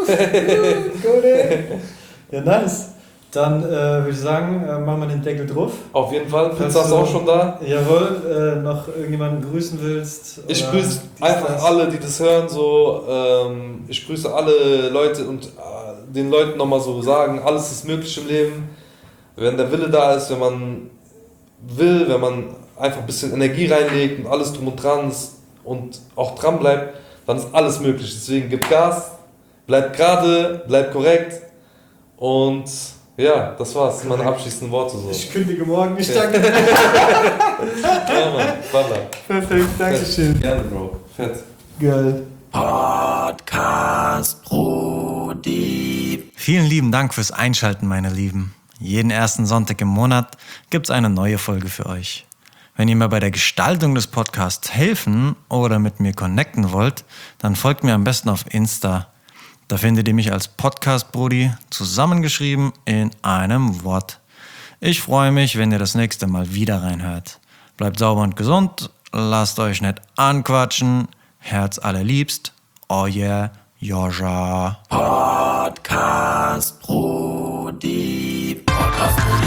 Speaker 4: Ja, nice. Dann würde ich sagen, machen wir den Deckel drauf.
Speaker 3: Auf jeden Fall. Pizza ist auch schon da.
Speaker 4: Jawohl, noch irgendjemanden grüßen willst?
Speaker 3: Ich grüße einfach alle, die das hören. So, ich grüße alle Leute und den Leuten nochmal so sagen, alles ist möglich im Leben. Wenn der Wille da ist, wenn man will, wenn man einfach ein bisschen Energie reinlegt und alles drum und dran ist und auch dran bleibt, dann ist alles möglich. Deswegen gib Gas, bleib gerade, bleib korrekt und ja, das war's. Das sind meine abschließenden Worte so.
Speaker 4: Ich kündige morgen, ich danke.
Speaker 3: Ja, Mann, Baller.
Speaker 4: Perfekt, danke schön.
Speaker 3: Gerne, Bro. Fett.
Speaker 4: Geil.
Speaker 2: Podcast Brudi.
Speaker 1: Vielen lieben Dank fürs Einschalten, meine Lieben. Jeden ersten Sonntag im Monat gibt's eine neue Folge für euch. Wenn ihr mir bei der Gestaltung des Podcasts helfen oder mit mir connecten wollt, dann folgt mir am besten auf Insta. Da findet ihr mich als Podcast Brudi, zusammengeschrieben in einem Wort. Ich freue mich, wenn ihr das nächste Mal wieder reinhört. Bleibt sauber und gesund, lasst euch nicht anquatschen. Herz allerliebst, oh yeah, Joscha.
Speaker 2: Podcast Brudi. Podcast Brudi.